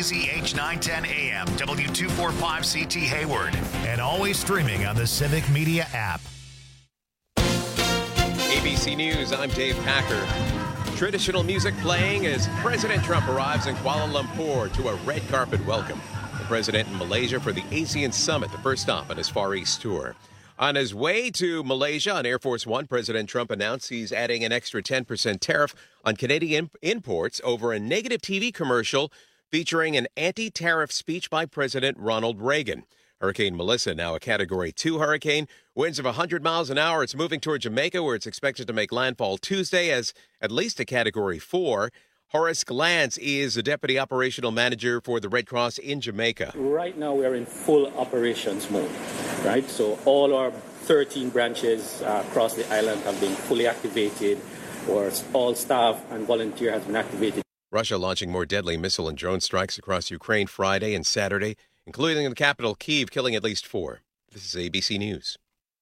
WBZH 910 AM, W245CT Hayward, and always streaming on the Civic Media app. ABC News, I'm Dave Packer. Traditional music playing as President Trump arrives in Kuala Lumpur to a red carpet welcome. The president in Malaysia for the ASEAN Summit, the first stop on his Far East tour. On his way to Malaysia on Air Force One, President Trump announced he's adding an extra 10% tariff on Canadian imports over a negative TV commercial featuring an anti-tariff speech by President Ronald Reagan. Hurricane Melissa, now a Category 2 hurricane. Winds of 100 miles an hour. It's moving toward Jamaica, where it's expected to make landfall Tuesday as at least a Category 4. Horace Glantz is the Deputy Operational Manager for the Red Cross in Jamaica. Right now, we are in full operations mode, right? So all our 13 branches across the island have been fully activated, or all staff and volunteer has been activated. Russia launching more deadly missile and drone strikes across Ukraine Friday and Saturday, including the capital, Kyiv, killing at least 4. This is ABC News.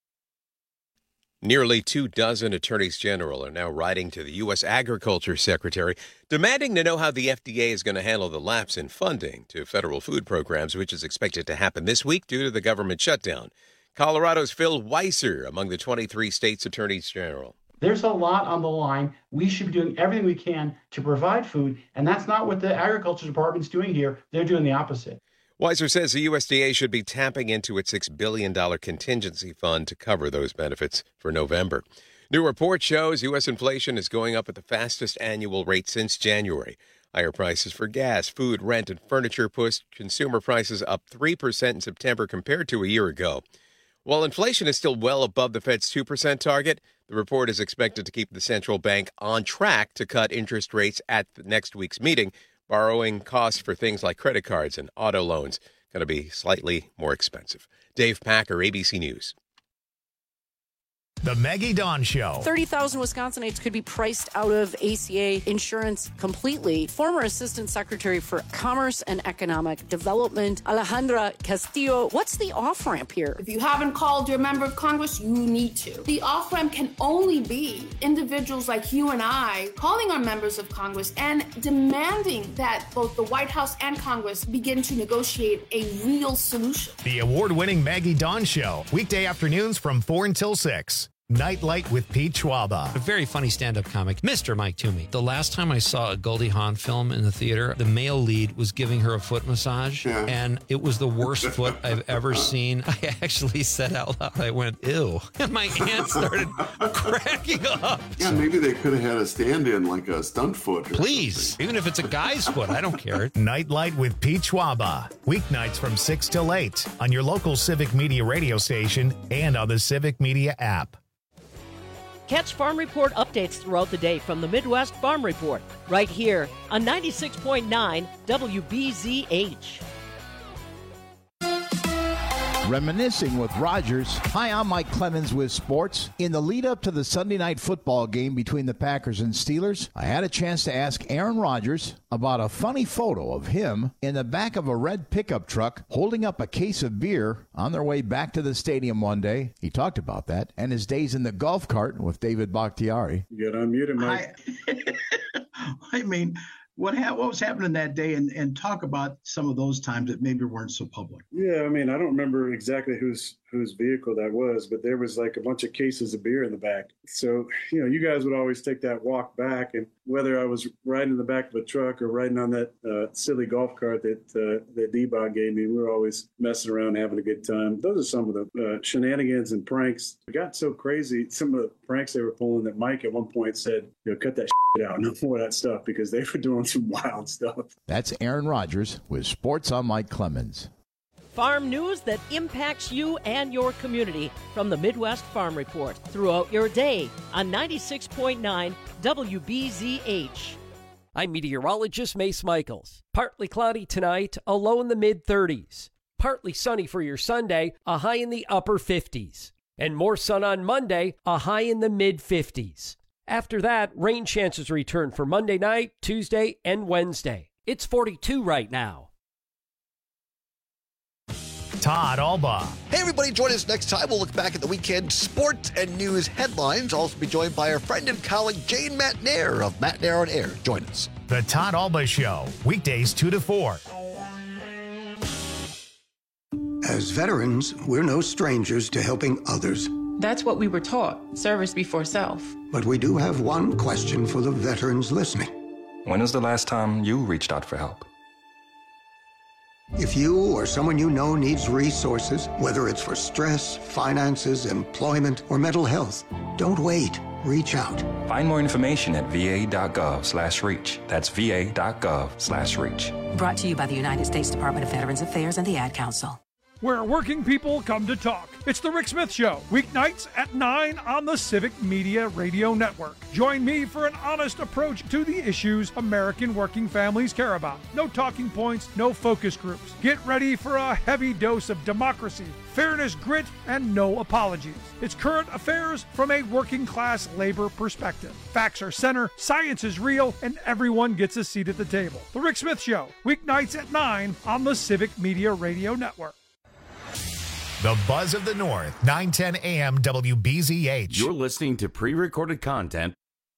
Nearly 24 attorneys general are now writing to the U.S. Agriculture Secretary, demanding to know how the FDA is going to handle the lapse in funding to federal food programs, which is expected to happen this week due to the government shutdown. Colorado's Phil Weiser among the 23 states' attorneys general. There's a lot on the line. We should be doing everything we can to provide food, and that's not what the Agriculture Department's doing here. They're doing the opposite. Weiser says the USDA should be tapping into its $6 billion contingency fund to cover those benefits for November. New report shows U.S. inflation is going up at the fastest annual rate since January. Higher prices for gas, food, rent, and furniture pushed consumer prices up 3% in September compared to a year ago. While inflation is still well above the Fed's 2% target, the report is expected to keep the central bank on track to cut interest rates at next week's meeting. Borrowing costs for things like credit cards and auto loans going to be slightly more expensive. Dave Packer, ABC News. The Maggie Dawn Show. 30,000 Wisconsinites could be priced out of ACA insurance completely. Former Assistant Secretary for Commerce and Economic Development, Alejandra Castillo. What's the off-ramp here? If you haven't called your member of Congress, you need to. The off-ramp can only be individuals like you and I calling our members of Congress and demanding that both the White House and Congress begin to negotiate a real solution. The award-winning Maggie Dawn Show. Weekday afternoons from 4 until 6. Nightlight with Pete Schwaba. A very funny stand-up comic, Mr. Mike Toomey. The last time I saw a Goldie Hawn film in the theater, the male lead was giving her a foot massage, and it was the worst foot I've ever seen. I actually said out loud, I went, ew. And my aunt started cracking up. Yeah, maybe they could have had a stand-in, like a stunt foot. Please, even if it's a guy's foot, I don't care. Nightlight with Pete Schwaba. Weeknights from 6 till 8 on your local Civic Media radio station and on the Civic Media app. Catch Farm Report updates throughout the day from the Midwest Farm Report, right here on 96.9 WBZH. Reminiscing with Rogers. Hi, I'm Mike Clemens with sports. In the lead up to the Sunday night football game between the Packers and Steelers, I had a chance to ask Aaron Rodgers about a funny photo of him in the back of a red pickup truck holding up a case of beer on their way back to the stadium one day. He talked about that and his days in the golf cart with David Bakhtiari. You got unmuted, Mike. I mean, what was happening that day, and talk about some of those times that maybe weren't so public. Yeah, I mean, I don't remember exactly whose vehicle that was, but there was like a bunch of cases of beer in the back. So, you guys would always take that walk back, and whether I was riding in the back of a truck or riding on that silly golf cart that D-Bot gave me, we were always messing around, having a good time. Those are some of the shenanigans and pranks. It got so crazy, some of the pranks they were pulling, that Mike at one point said, cut that shit out, no more of that stuff, because they were doing some wild stuff. That's Aaron Rodgers with Sports on Mike Clemens. Farm news that impacts you and your community from the Midwest Farm Report throughout your day on 96.9 WBZH. I'm meteorologist Mace Michaels. Partly cloudy tonight, a low in the mid-30s. Partly sunny for your Sunday, a high in the upper 50s. And more sun on Monday, a high in the mid-50s. After that, rain chances return for Monday night, Tuesday, and Wednesday. It's 42 right now. Todd Alba. Hey, everybody, join us next time. We'll look back at the weekend sports and news headlines. Also be joined by our friend and colleague, Jane Matt Nair of Matt Nair on Air. Join us. The Todd Alba Show, weekdays 2 to 4. As veterans, we're no strangers to helping others. That's what we were taught, service before self. But we do have one question for the veterans listening. When was the last time you reached out for help? If you or someone you know needs resources, whether it's for stress, finances, employment, or mental health, don't wait. Reach out. Find more information at va.gov/reach. That's va.gov/reach. Brought to you by the United States Department of Veterans Affairs and the Ad Council. Where working people come to talk. It's The Rick Smith Show, weeknights at 9 on the Civic Media Radio Network. Join me for an honest approach to the issues American working families care about. No talking points, no focus groups. Get ready for a heavy dose of democracy, fairness, grit, and no apologies. It's current affairs from a working class labor perspective. Facts are center, science is real, and everyone gets a seat at the table. The Rick Smith Show, weeknights at 9 on the Civic Media Radio Network. The Buzz of the North, 910 AM WBZH. You're listening to pre-recorded content.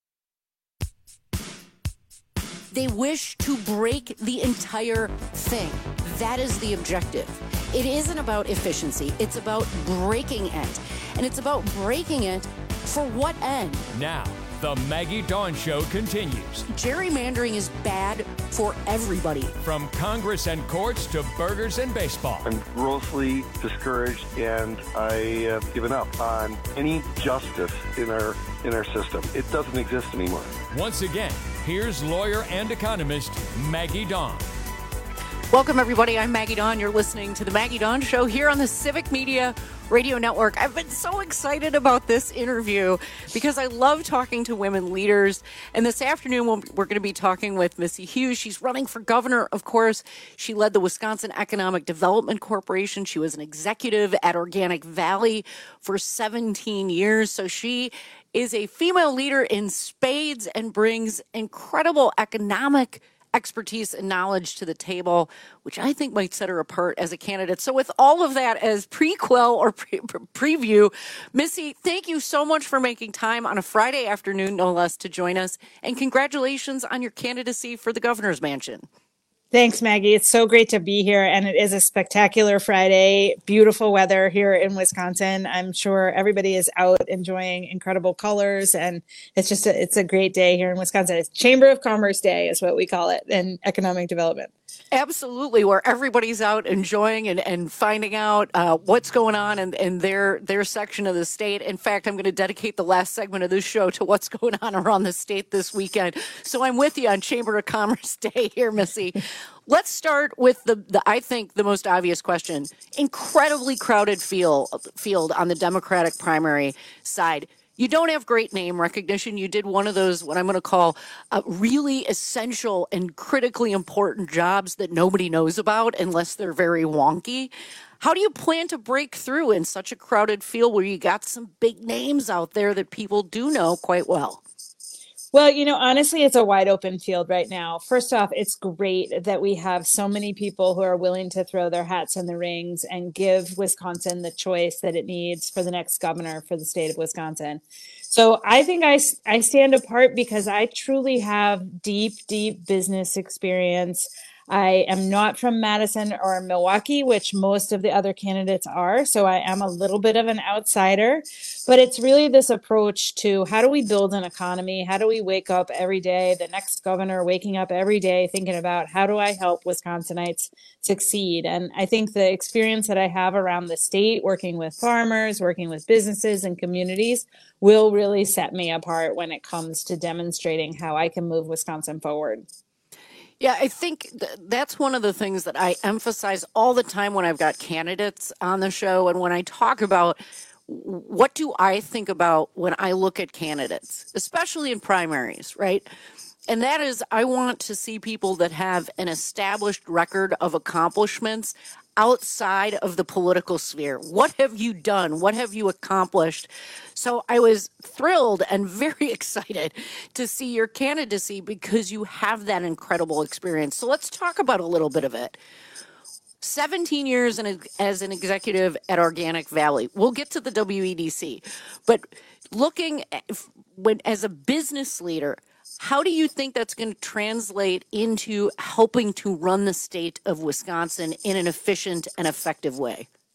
They wish to break the entire thing. That is the objective. It isn't about efficiency. It's about breaking it. And it's about breaking it for what end? Now, the Maggie Dawn Show continues. Gerrymandering is bad for everybody. From Congress and courts to burgers and baseball. I'm grossly discouraged, and I have given up on any justice in our system. It doesn't exist anymore. Once again, here's lawyer and economist Maggie Dawn. Welcome, everybody. I'm Maggie Dawn. You're listening to the Maggie Dawn Show here on the Civic Media Radio Network. I've been so excited about this interview because I love talking to women leaders. And this afternoon, we're going to be talking with Missy Hughes. She's running for governor, of course. She led the Wisconsin Economic Development Corporation. She was an executive at Organic Valley for 17 years. So she is a female leader in spades and brings incredible economic expertise and knowledge to the table, which I think might set her apart as a candidate. So with all of that as prequel or preview, Missy, thank you so much for making time on a Friday afternoon, no less, to join us. And congratulations on your candidacy for the governor's mansion. Thanks, Maggie. It's so great to be here. And it is a spectacular Friday. Beautiful weather here in Wisconsin. I'm sure everybody is out enjoying incredible colors. And it's a great day here in Wisconsin. It's Chamber of Commerce Day is what we call it in economic development. Absolutely, where everybody's out enjoying and finding out what's going on in their section of the state. In fact, I'm going to dedicate the last segment of this show to what's going on around the state this weekend. So I'm with you on Chamber of Commerce Day here, Missy. Let's start with I think the most obvious question. Incredibly crowded field on the Democratic primary side. You don't have great name recognition. You did one of those, what I'm going to call really essential and critically important jobs that nobody knows about unless they're very wonky. How do you plan to break through in such a crowded field where you got some big names out there that people do know quite well? Well, honestly, it's a wide open field right now. First off, it's great that we have so many people who are willing to throw their hats in the rings and give Wisconsin the choice that it needs for the next governor for the state of Wisconsin. So I think I stand apart because I truly have deep business experience. I am not from Madison or Milwaukee, which most of the other candidates are. So I am a little bit of an outsider, but it's really this approach to how do we build an economy? How do we wake up every day, the next governor waking up every day thinking about how do I help Wisconsinites succeed? And I think the experience that I have around the state, working with farmers, working with businesses and communities will really set me apart when it comes to demonstrating how I can move Wisconsin forward. Yeah, I think that's one of the things that I emphasize all the time when I've got candidates on the show. And when I talk about what do I think about when I look at candidates, especially in primaries, right? And that is, I want to see people that have an established record of accomplishments outside of the political sphere. What have you done? What have you accomplished? So I was thrilled and very excited to see your candidacy because you have that incredible experience. So let's talk about a little bit of it. 17 years as an executive at Organic Valley. We'll get to the WEDC. But looking at, as a business leader, how do you think that's going to translate into helping to run the state of Wisconsin in an efficient and effective way?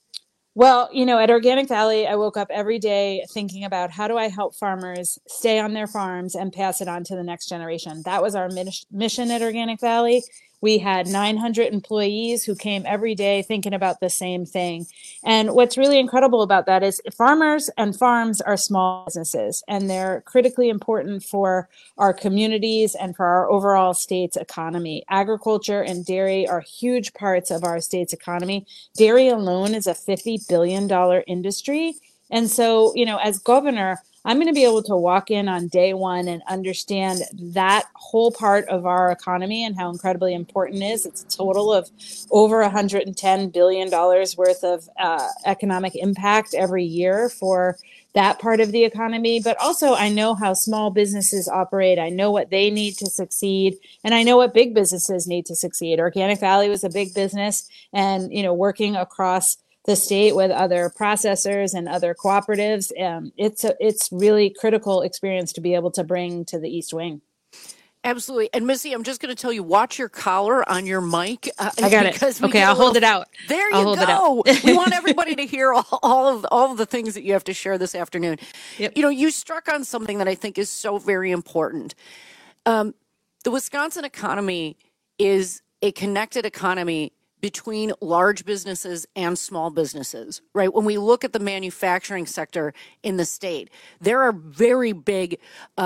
Well, at Organic Valley, I woke up every day thinking about how do I help farmers stay on their farms and pass it on to the next generation. That was our mission at Organic Valley. We had 900 employees who came every day thinking about the same thing. And what's really incredible about that is farmers and farms are small businesses, and they're critically important for our communities and for our overall state's economy. Agriculture and dairy are huge parts of our state's economy. Dairy alone is a $50 billion industry. And so, as governor, I'm going to be able to walk in on day one and understand that whole part of our economy and how incredibly important it is. It's a total of over $110 billion worth of economic impact every year for that part of the economy. But also, I know how small businesses operate. I know what they need to succeed, and I know what big businesses need to succeed. Organic Valley was a big business, and working across the state with other processors and other cooperatives. It's really critical experience to be able to bring to the East Wing. Absolutely. And Missy, I'm just going to tell you, watch your collar on your mic. I got it. Okay, I'll hold it out. There you go. We want everybody to hear all of the things that you have to share this afternoon. Yep. You struck on something that I think is so very important. The Wisconsin economy is a connected economy between large businesses and small businesses, right? When we look at the manufacturing sector in the state, there are very big,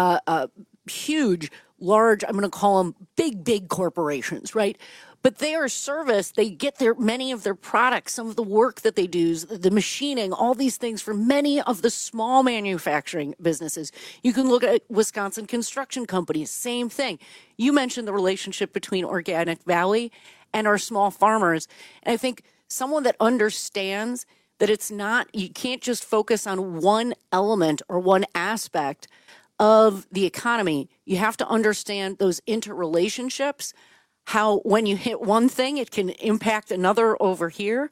huge, large, I'm going to call them big corporations, right? But they are serviced, they get many of their products, some of the work that they do, the machining, all these things for many of the small manufacturing businesses. You can look at Wisconsin construction companies, same thing. You mentioned the relationship between Organic Valley and our small farmers. And I think someone that understands that you can't just focus on one element or one aspect of the economy. You have to understand those interrelationships, how when you hit one thing, it can impact another over here.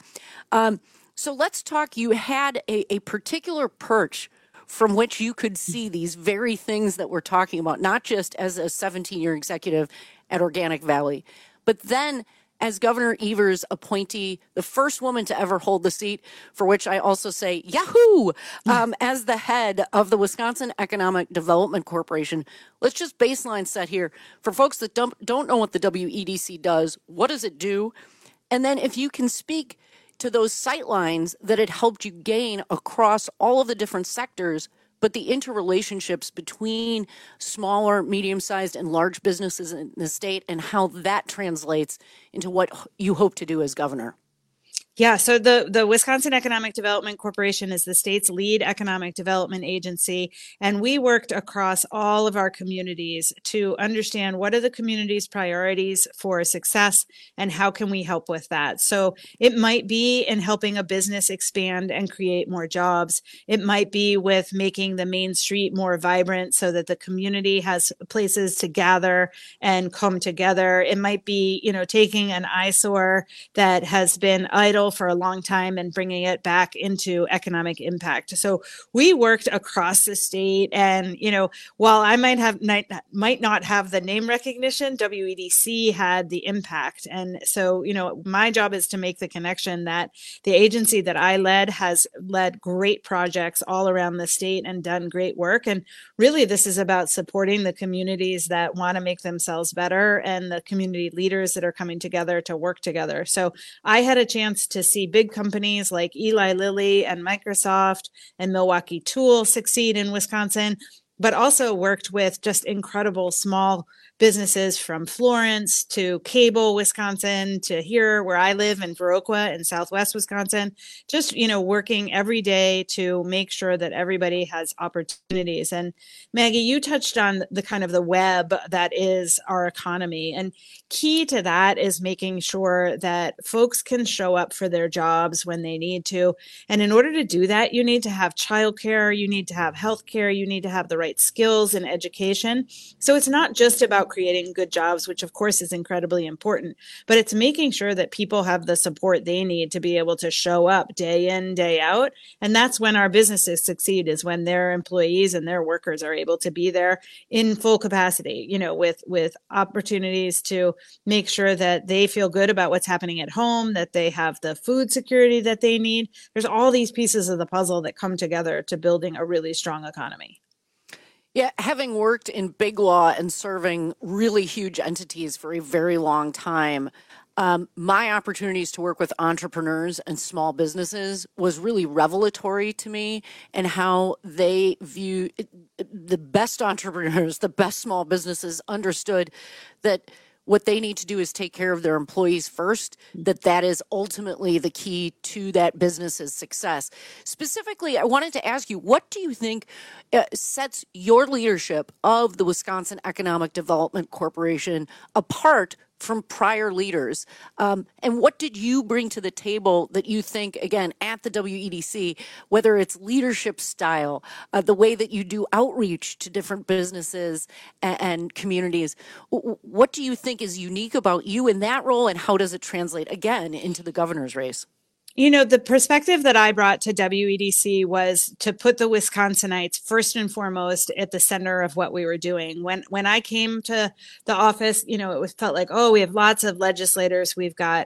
So let's talk. You had a particular perch from which you could see these very things that we're talking about, not just as a 17-year executive at Organic Valley, but then as Governor Evers' appointee, the first woman to ever hold the seat, for which I also say, yahoo, as the head of the Wisconsin Economic Development Corporation. Let's just baseline set here. For folks that don't know what the WEDC does, what does it do? And then if you can speak to those sightlines that it helped you gain across all of the different sectors, but the interrelationships between smaller, medium-sized, and large businesses in the state and how that translates into what you hope to do as governor. Yeah, so the Wisconsin Economic Development Corporation is the state's lead economic development agency, and we worked across all of our communities to understand what are the community's priorities for success and how can we help with that. So it might be in helping a business expand and create more jobs. It might be with making the main street more vibrant so that the community has places to gather and come together. It might be, taking an eyesore that has been idle for a long time and bringing it back into economic impact. So we worked across the state, and while I might not have the name recognition, WEDC had the impact. And so my job is to make the connection that the agency that I led has led great projects all around the state and done great work. And really, this is about supporting the communities that want to make themselves better and the community leaders that are coming together to work together. So I had a chance to see big companies like Eli Lilly and Microsoft and Milwaukee Tool succeed in Wisconsin, but also worked with just incredible small businesses from Florence to Cable, Wisconsin, to here where I live in Viroqua in Southwest Wisconsin, just, working every day to make sure that everybody has opportunities. And Maggie, you touched on the kind of the web that is our economy. And key to that is making sure that folks can show up for their jobs when they need to. And in order to do that, you need to have childcare, you need to have healthcare, you need to have the right skills and education. So it's not just about creating good jobs, which of course is incredibly important, but it's making sure that people have the support they need to be able to show up day in, day out. And that's when our businesses succeed, is when their employees and their workers are able to be there in full capacity, with opportunities to make sure that they feel good about what's happening at home, that they have the food security that they need. There's all these pieces of the puzzle that come together to building a really strong economy. Yeah, having worked in big law and serving really huge entities for a very long time, my opportunities to work with entrepreneurs and small businesses was really revelatory to me, and how they view the best entrepreneurs, the best small businesses understood that what they need to do is take care of their employees first, that is ultimately the key to that business's success. Specifically, I wanted to ask you, what do you think sets your leadership of the Wisconsin Economic Development Corporation apart from prior leaders? And what did you bring to the table that you think, again, at the WEDC, whether it's leadership style, the way that you do outreach to different businesses and communities, what do you think is unique about you in that role, and how does it translate, again, into the governor's race? You know, the perspective that I brought to WEDC was to put the Wisconsinites first and foremost at the center of what we were doing. When I came to the office, you know, it felt like, oh, we have lots of legislators. We've got,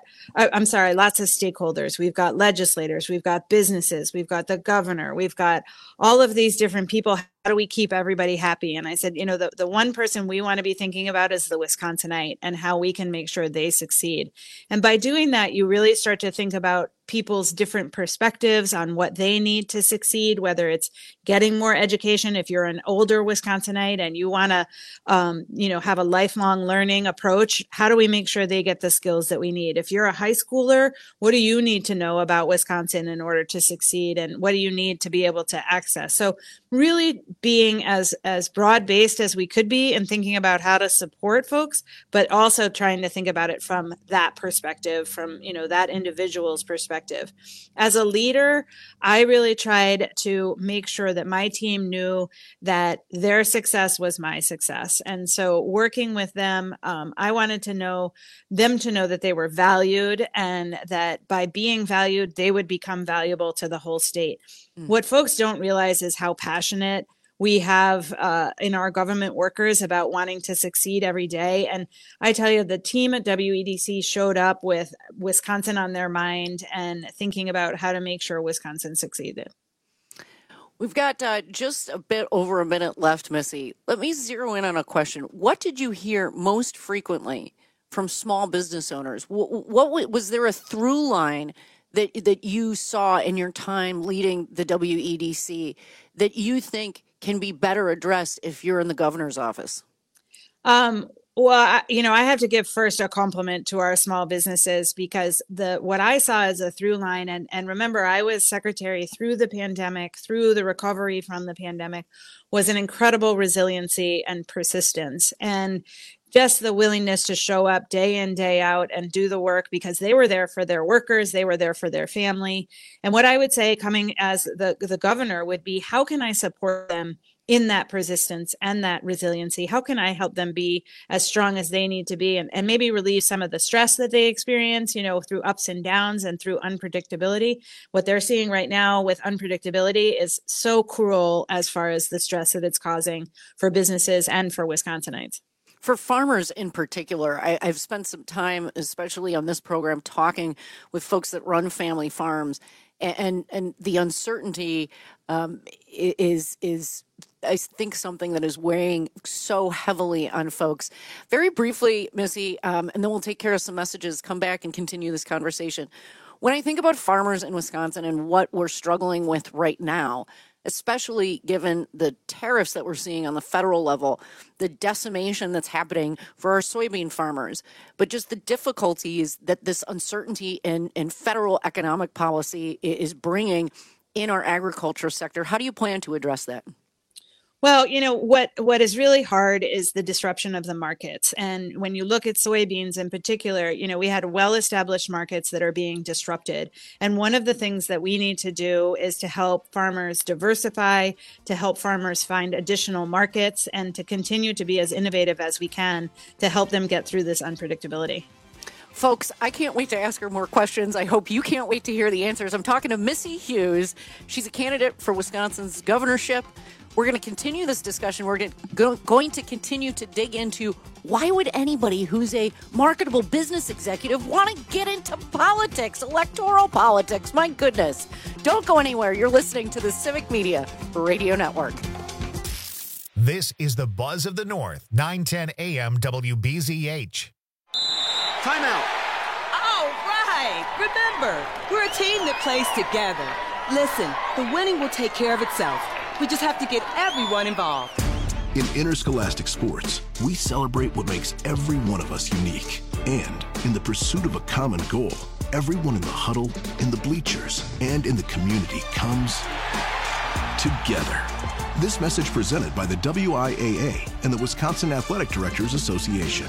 lots of stakeholders. We've got legislators. We've got businesses. We've got the governor. We've got all of these different people. How do we keep everybody happy? And I said, you know, the one person we want to be thinking about is the Wisconsinite, and how we can make sure they succeed. And by doing that, you really start to think about people's different perspectives on what they need to succeed, whether it's getting more education. If you're an older Wisconsinite and you want to, have a lifelong learning approach, how do we make sure they get the skills that we need? If you're a high schooler, what do you need to know about Wisconsin in order to succeed? And what do you need to be able to access? So really being as broad-based as we could be and thinking about how to support folks, but also trying to think about it from that perspective, from, that individual's perspective. As a leader, I really tried to make sure that my team knew that their success was my success. And so working with them, I wanted them to know that they were valued, and that by being valued, they would become valuable to the whole state. What folks don't realize is how passionate we have in our government workers about wanting to succeed every day. And I tell you, the team at WEDC showed up with Wisconsin on their mind and thinking about how to make sure Wisconsin succeeded. We've got just a bit over a minute left, Missy. Let me zero in on a question. What did you hear most frequently from small business owners? What was there a through line that you saw in your time leading the WEDC that you think can be better addressed if you're in the governor's office? Well, I have to give first a compliment to our small businesses, because what I saw as a through line, and remember, I was secretary through the pandemic, through the recovery from the pandemic, was an incredible resiliency and persistence, and just the willingness to show up day in, day out and do the work, because they were there for their workers, they were there for their family. And what I would say coming as the governor would be, how can I support them in that persistence and that resiliency? How can I help them be as strong as they need to be, and maybe relieve some of the stress that they experience, through ups and downs and through unpredictability? What they're seeing right now with unpredictability is so cruel as far as the stress that it's causing for businesses and for Wisconsinites. For farmers in particular, I've spent some time, especially on this program, talking with folks that run family farms, and the uncertainty is I think something that is weighing so heavily on folks. Very briefly, Missy, and then we'll take care of some messages, come back and continue this conversation. When I think about farmers in Wisconsin and what we're struggling with right now, especially given the tariffs that we're seeing on the federal level, the decimation that's happening for our soybean farmers, but just the difficulties that this uncertainty in federal economic policy is bringing in our agriculture sector. How do you plan to address that? Well, what is really hard is the disruption of the markets. And when you look at soybeans in particular, we had well-established markets that are being disrupted. And one of the things that we need to do is to help farmers diversify, to help farmers find additional markets, and to continue to be as innovative as we can to help them get through this unpredictability. Folks, I can't wait to ask her more questions. I hope you can't wait to hear the answers. I'm talking to Missy Hughes. She's a candidate for Wisconsin's governorship. We're going to continue this discussion. We're going to continue to dig into why would anybody who's a marketable business executive want to get into politics, electoral politics? My goodness. Don't go anywhere. You're listening to the Civic Media Radio Network. This is the Buzz of the North, 910 AM WBZH. Timeout. All right. Remember, we're a team that plays together. Listen, the winning will take care of itself. We just have to get everyone involved. In interscholastic sports, we celebrate what makes every one of us unique. And in the pursuit of a common goal, everyone in the huddle, in the bleachers, and in the community comes together. This message presented by the WIAA and the Wisconsin Athletic Directors Association.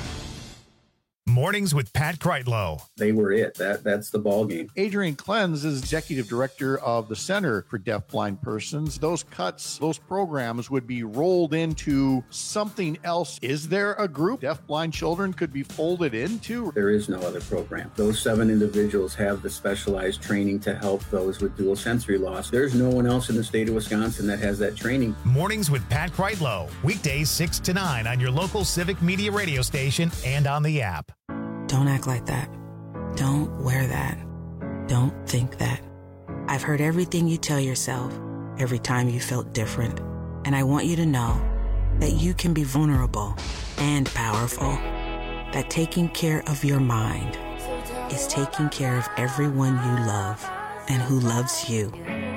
Mornings with Pat Kreitlow. They were it. That's the ball game. Adrian Klenz is executive director of the Center for Deafblind Persons. Those cuts, those programs would be rolled into something else. Is there a group deafblind children could be folded into? There is no other program. Those 7 individuals have the specialized training to help those with dual sensory loss. There's no one else in the state of Wisconsin that has that training. Mornings with Pat Kreitlow. Weekdays 6 to 9 on your local Civic Media radio station and on the app. Don't act like that. Don't wear that. Don't think that. I've heard everything you tell yourself every time you felt different. And I want you to know that you can be vulnerable and powerful. That taking care of your mind is taking care of everyone you love and who loves you.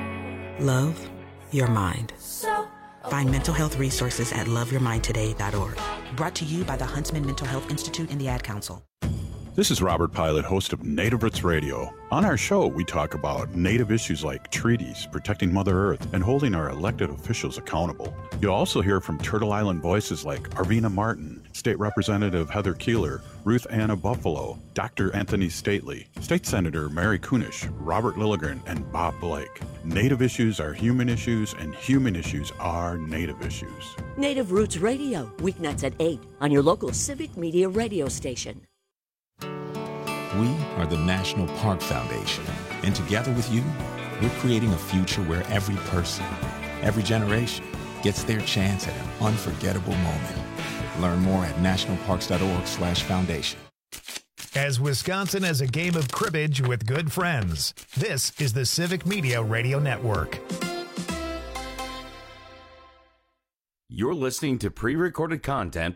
Love your mind. Find mental health resources at loveyourmindtoday.org. Brought to you by the Huntsman Mental Health Institute and the Ad Council. This is Robert Pilot, host of Native Roots Radio. On our show, we talk about Native issues like treaties, protecting Mother Earth, and holding our elected officials accountable. You'll also hear from Turtle Island voices like Arvina Martin, State Representative Heather Keeler, Ruth Anna Buffalo, Dr. Anthony Stately, State Senator Mary Kunish, Robert Lilligren, and Bob Blake. Native issues are human issues, and human issues are Native issues. Native Roots Radio, weeknights at 8 on your local Civic Media radio station. We are the National Park Foundation, and together with you, we're creating a future where every person, every generation, gets their chance at an unforgettable moment. Learn more at nationalparks.org/foundation. As Wisconsin has a game of cribbage with good friends, this is the Civic Media Radio Network. You're listening to pre-recorded content.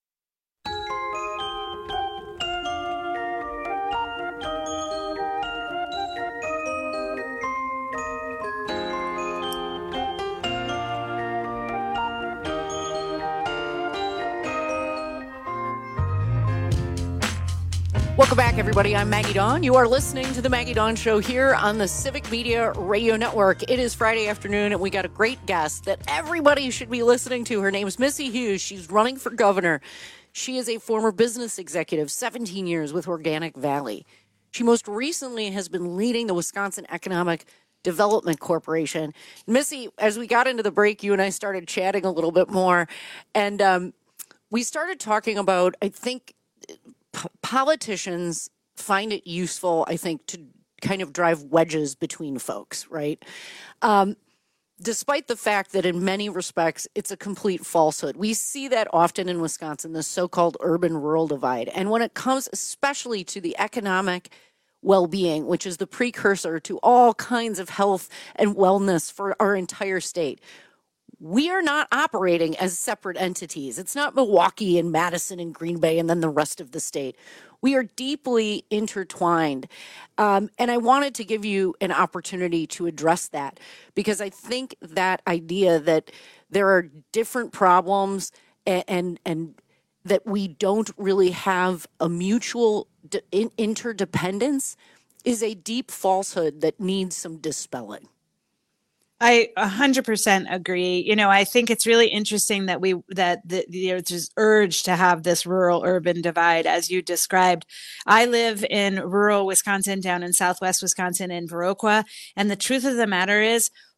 Welcome back, everybody. I'm Maggie Dawn. You are listening to the Maggie Dawn Show here on the Civic Media Radio Network. It is Friday afternoon, and we got a great guest that everybody should be listening to. Her name is Missy Hughes. She's running for governor. She is a former business executive, 17 years with Organic Valley. She most recently has been leading the Wisconsin Economic Development Corporation. Missy, as we got into the break, you and I started chatting a little bit more, and we started talking about, I think, politicians find it useful, I think, to kind of drive wedges between folks, right? Despite the fact that in many respects, it's a complete falsehood. We see that often in Wisconsin, the so-called urban-rural divide. And when it comes especially to the economic well-being, which is the precursor to all kinds of health and wellness for our entire state, we are not operating as separate entities. It's not Milwaukee and Madison and Green Bay and then the rest of the state. We are deeply intertwined. And I wanted to give you an opportunity to address that, because I think that idea that there are different problems and that we don't really have a mutual interdependence is a deep falsehood that needs some dispelling. I 100% agree. You know, I think it's really interesting that there's this urge to have this rural-urban divide, as you described. I live in rural Wisconsin, down in southwest Wisconsin in Viroqua, and the truth of the matter is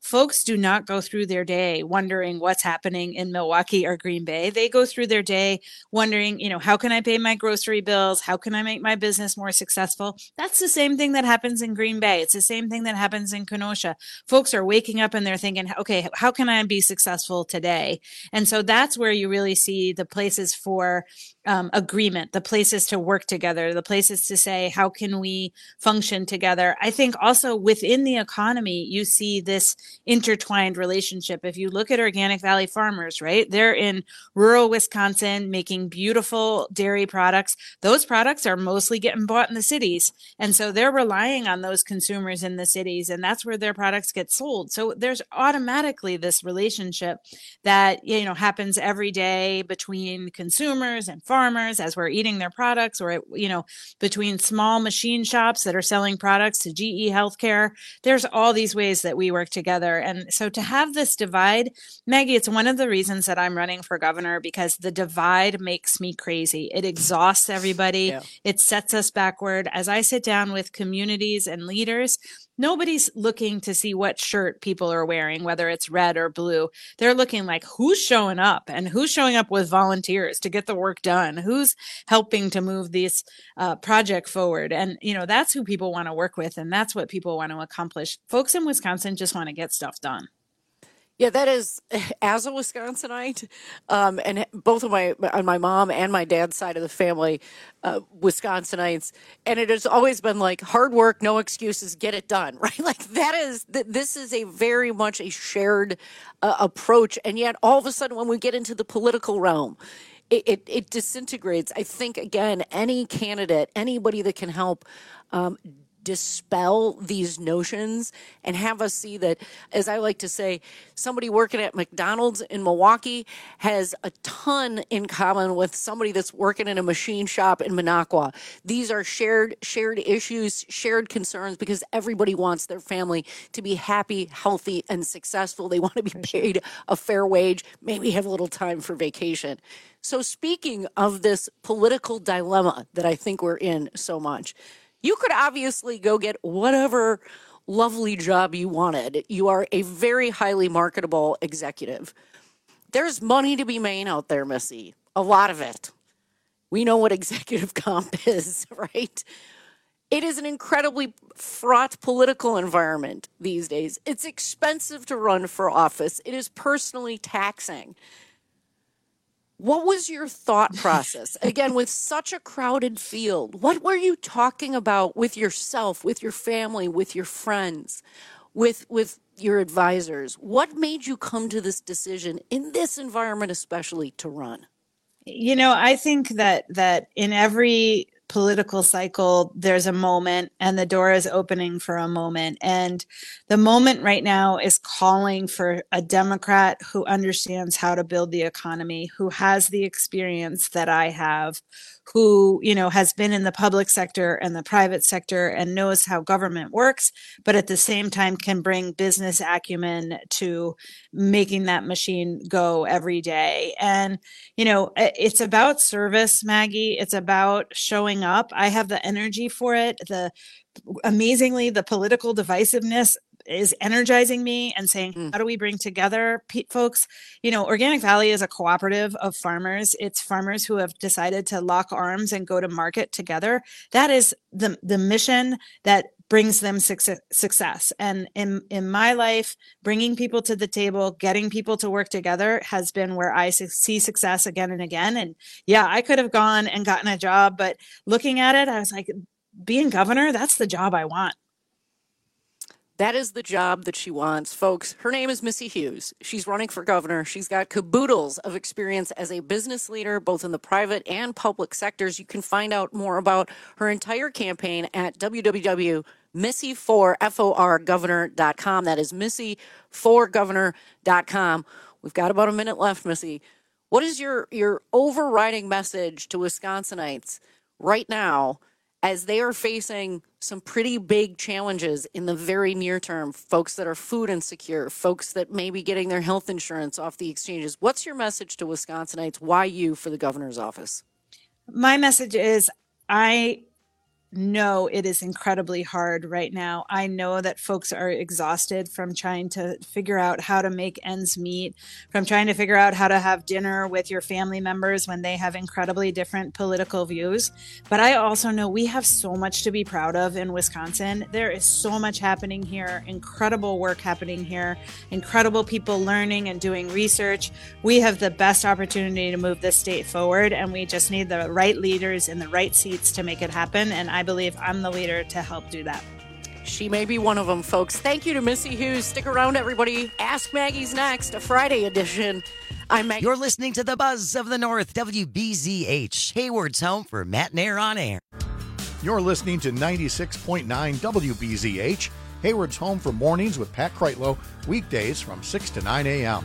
folks do not go through their day wondering what's happening in Milwaukee or Green Bay. They go through their day wondering, how can I pay my grocery bills? How can I make my business more successful? That's the same thing that happens in Green Bay. It's the same thing that happens in Kenosha. Folks are waking up and they're thinking, okay, how can I be successful today? And so that's where you really see the places for agreement, the places to work together, the places to say, how can we function together? I think also within the economy, you see this intertwined relationship. If you look at Organic Valley Farmers, right, they're in rural Wisconsin making beautiful dairy products. Those products are mostly getting bought in the cities. And so they're relying on those consumers in the cities, and that's where their products get sold. So there's automatically this relationship that, happens every day between consumers and farmers as we're eating their products, or, between small machine shops that are selling products to GE Healthcare. There's all these ways that we work together. And so to have this divide, Maggie, it's one of the reasons that I'm running for governor, because the divide makes me crazy. It exhausts everybody. Yeah. It sets us backward. As I sit down with communities and leaders, nobody's looking to see what shirt people are wearing, whether it's red or blue. They're looking like who's showing up and who's showing up with volunteers to get the work done, who's helping to move this project forward. And, that's who people want to work with. And that's what people want to accomplish. Folks in Wisconsin just want to get stuff done. Yeah, that is, as a Wisconsinite, and both of on my mom and my dad's side of the family, Wisconsinites, and it has always been like hard work, no excuses, get it done, right? Like this is a very much a shared approach, and yet all of a sudden when we get into the political realm, it disintegrates. I think, again, any candidate, anybody that can help dispel these notions and have us see that, as I like to say, somebody working at McDonald's in Milwaukee has a ton in common with somebody that's working in a machine shop in Minocqua. These are shared issues, shared concerns, because everybody wants their family to be happy, healthy, and successful. They want to be paid a fair wage, maybe have a little time for vacation. So speaking of this political dilemma that I think we're in so much, you could obviously go get whatever lovely job you wanted. You are a very highly marketable executive. There's money to be made out there, Missy. A lot of it. We know what executive comp is, right? It is an incredibly fraught political environment these days. It's expensive to run for office. It is personally taxing. What was your thought process? Again, with such a crowded field, what were you talking about with yourself, with your family, with your friends, with your advisors? What made you come to this decision in this environment, especially, to run? I think that in every political cycle, there's a moment, and the door is opening for a moment. And the moment right now is calling for a Democrat who understands how to build the economy, who has the experience that I have, who, has been in the public sector and the private sector and knows how government works, but at the same time can bring business acumen to making that machine go every day. And, it's about service, Maggie. It's about showing up. I have the energy for it. Amazingly, the political divisiveness is energizing me and saying, how do we bring together folks? Organic Valley is a cooperative of farmers. It's farmers who have decided to lock arms and go to market together. That is the mission that brings them success. And in my life, bringing people to the table, getting people to work together has been where I see success again and again. And yeah, I could have gone and gotten a job, but looking at it, I was like, being governor, that's the job I want. That is the job that she wants, folks. Her name is Missy Hughes. She's running for governor. She's got caboodles of experience as a business leader, both in the private and public sectors. You can find out more about her entire campaign at www.missy4governor.com. That is missy4governor.com. We've got about a minute left, Missy. What is your overriding message to Wisconsinites right now as they are facing some pretty big challenges in the very near term? Folks that are food insecure, folks that may be getting their health insurance off the exchanges. What's your message to Wisconsinites? Why you for the governor's office? My message is I know it is incredibly hard right now. I know that folks are exhausted from trying to figure out how to make ends meet, from trying to figure out how to have dinner with your family members when they have incredibly different political views. But I also know we have so much to be proud of in Wisconsin. There is so much happening here, incredible work happening here, incredible people learning and doing research. We have the best opportunity to move this state forward, and we just need the right leaders in the right seats to make it happen. And I believe I'm the leader to help do that. She may be one of them, folks. Thank you to Missy Hughes. Stick around, everybody. Ask Maggie's next, a Friday edition. I'm Maggie. You're listening to the Buzz of the North, WBZH, Hayward's home for Matt and Air on Air. You're listening to 96.9 WBZH, Hayward's home for mornings with Pat Kreitlow, weekdays from 6 to 9 a.m.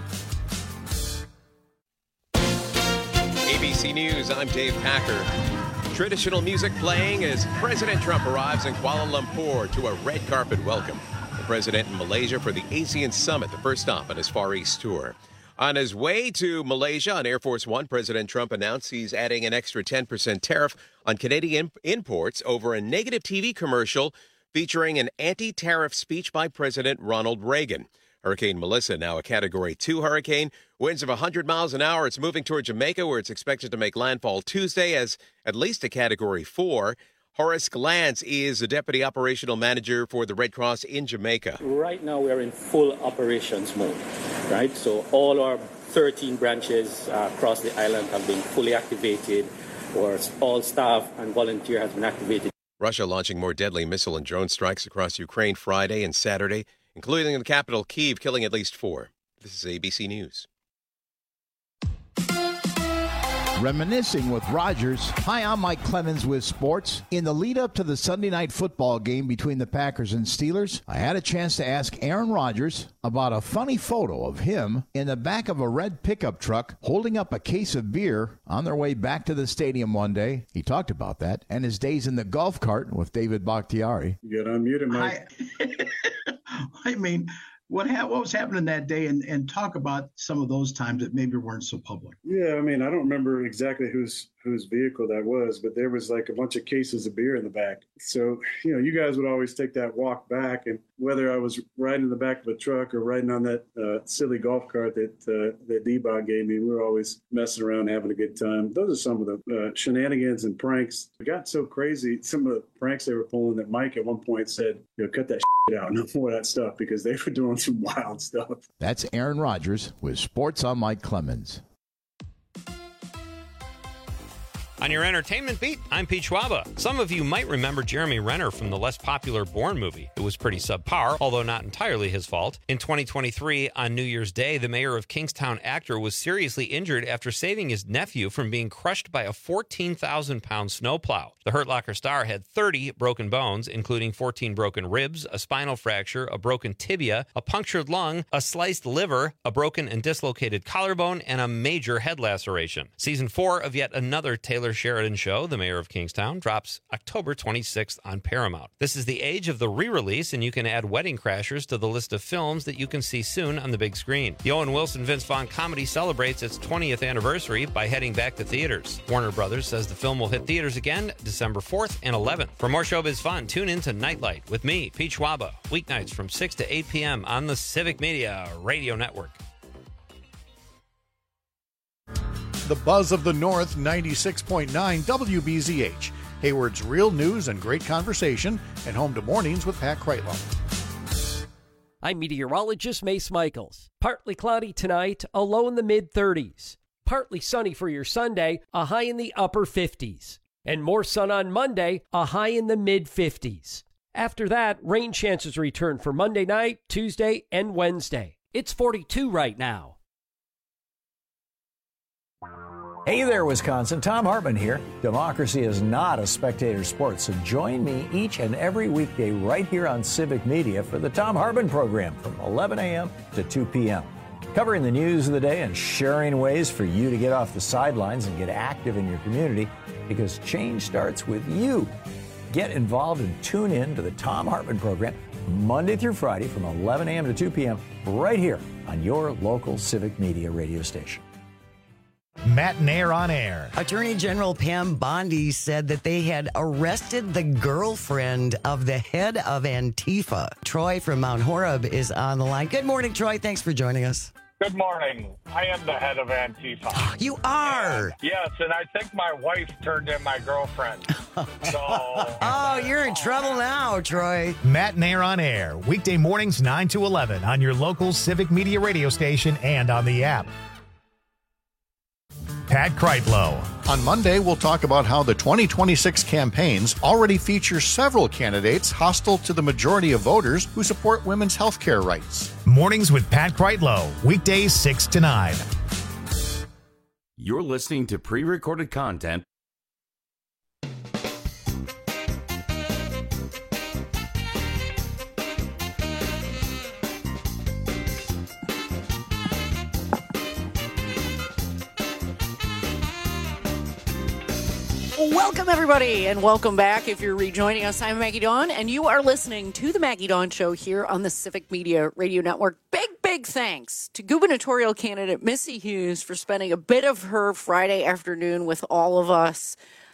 ABC News, I'm Dave Packer. Traditional music playing as President Trump arrives in Kuala Lumpur to a red carpet welcome. The president in Malaysia for the ASEAN Summit, the first stop on his Far East tour. On his way to Malaysia on Air Force One, President Trump announced he's adding an extra 10% tariff on Canadian imports over a negative TV commercial featuring an anti-tariff speech by President Ronald Reagan. Hurricane Melissa, now a Category 2 hurricane. Winds of 100 miles an hour. It's moving toward Jamaica, where it's expected to make landfall Tuesday as at least a Category 4. Horace Glantz is the Deputy Operational Manager for the Red Cross in Jamaica. Right now, we're in full operations mode, right? So all our 13 branches across the island have been fully activated, or all staff and volunteer has been activated. Russia launching more deadly missile and drone strikes across Ukraine Friday and Saturday, including the capital, Kyiv, killing at least 4. This is ABC News. Reminiscing with Rogers. Hi, I'm Mike Clemens with sports. In the lead up to the Sunday night football game between the Packers and Steelers, I had a chance to ask Aaron Rodgers about a funny photo of him in the back of a red pickup truck holding up a case of beer on their way back to the stadium one day. He talked about that and his days in the golf cart with David Bakhtiari. You got unmuted, Mike. I mean, what was happening that day, and talk about some of those times that maybe weren't so public. Yeah, I mean, I don't remember exactly whose vehicle that was, but there was like a bunch of cases of beer in the back. So, you guys would always take that walk back, and whether I was riding in the back of a truck or riding on that silly golf cart that D-Bot gave me, we were always messing around, having a good time. Those are some of the shenanigans and pranks. It got so crazy, some of the pranks they were pulling, that Mike at one point said, cut that shit out, no more of that stuff, because they were doing some wild stuff. That's Aaron Rodgers with Sports on Mike Clemens. On your entertainment beat, I'm Pete Schwaba. Some of you might remember Jeremy Renner from the less popular Bourne movie. It was pretty subpar, although not entirely his fault. In 2023, on New Year's Day, the mayor of Kingstown actor was seriously injured after saving his nephew from being crushed by a 14,000-pound snowplow. The Hurt Locker star had 30 broken bones, including 14 broken ribs, a spinal fracture, a broken tibia, a punctured lung, a sliced liver, a broken and dislocated collarbone, and a major head laceration. Season 4 of yet another Taylor Sheridan show, The Mayor of Kingstown, drops October 26th on Paramount. This is the age of the re-release, and you can add Wedding Crashers to the list of films that you can see soon on the big screen. The Owen Wilson Vince Vaughn comedy celebrates its 20th anniversary by heading back to theaters. Warner Brothers says the film will hit theaters again December 4th and 11th. For more showbiz fun, tune in to Nightlight with me, Pete Schwaba, weeknights from 6 to 8 p.m. on the Civic Media Radio Network. The Buzz of the North, 96.9 WBZH, Hayward's real news and great conversation, and home to mornings with Pat Kreitlow. I'm meteorologist Mace Michaels. Partly cloudy tonight, a low in the mid-30s. Partly sunny for your Sunday, a high in the upper 50s. And more sun on Monday, a high in the mid-50s. After that, rain chances return for Monday night, Tuesday, and Wednesday. It's 42 right now. Hey there, Wisconsin. Tom Hartman here. Democracy is not a spectator sport, so join me each and every weekday right here on Civic Media for the Tom Hartman program from 11 a.m. to 2 p.m. Covering the news of the day and sharing ways for you to get off the sidelines and get active in your community, because change starts with you. Get involved and tune in to the Tom Hartman program Monday through Friday from 11 a.m. to 2 p.m. right here on your local Civic Media radio station. Matt Nair on Air. Attorney General Pam Bondi said that they had arrested the girlfriend of the head of Antifa. Troy from Mount Horeb is on the line. Good morning, Troy. Thanks for joining us. Good morning. I am the head of Antifa. You are? Yes, and I think my wife turned in my girlfriend. So. Oh, you're in trouble now, Troy. Matt Nair on Air. Weekday mornings 9 to 11 on your local Civic Media radio station and on the app. Pat Kreitlow. On Monday, we'll talk about how the 2026 campaigns already feature several candidates hostile to the majority of voters who support women's health care rights. Mornings with Pat Kreitlow. Weekdays 6 to 9. You're listening to pre-recorded content. Welcome, everybody, and welcome back. If you're rejoining us, I'm Maggie Dawn, and you are listening to The Maggie Dawn Show here on the Civic Media Radio Network. Big thanks to gubernatorial candidate Missy Hughes for spending a bit of her Friday afternoon with all of us.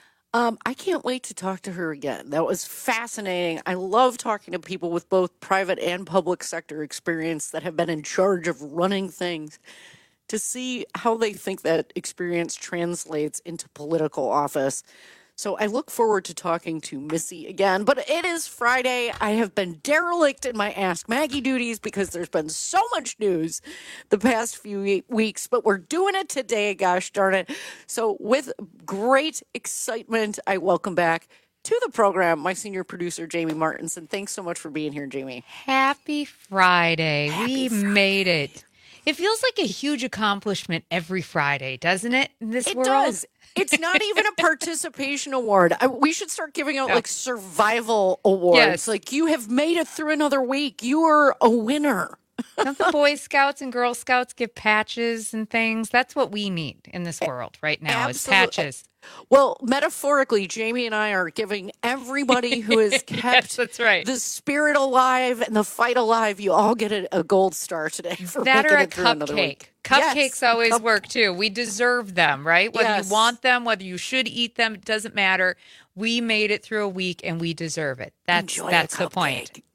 I can't wait to talk to her again. That was fascinating. I love talking to people with both private and public sector experience that have been in charge of running things, to see how they think that experience translates into political office. So I look forward to talking to Missy again. But it is Friday. I have been derelict in my Ask Maggie duties because there's been so much news the past few weeks. But we're doing it today, gosh darn it. So with great excitement, I welcome back to the program my senior producer, Jamie Martinson. Thanks so much for being here, Jamie. Happy Friday. We made it. It feels like a huge accomplishment every Friday, doesn't it, in this world? It does. It's not even a participation award. We should start giving out like survival awards. Yes. Like, you have made it through another week. You are a winner. Don't the Boy Scouts and Girl Scouts give patches and things? That's what we need in this world right now. Absolutely. Is patches. Well, metaphorically, Jamie and I are giving everybody who has kept that's right. the spirit alive and the fight alive, you all get a gold star today for that making or a it through another week. Cupcakes always work too. We deserve them, right? Whether you want them, whether you should eat them, it doesn't matter. We made it through a week and we deserve it. That's the point.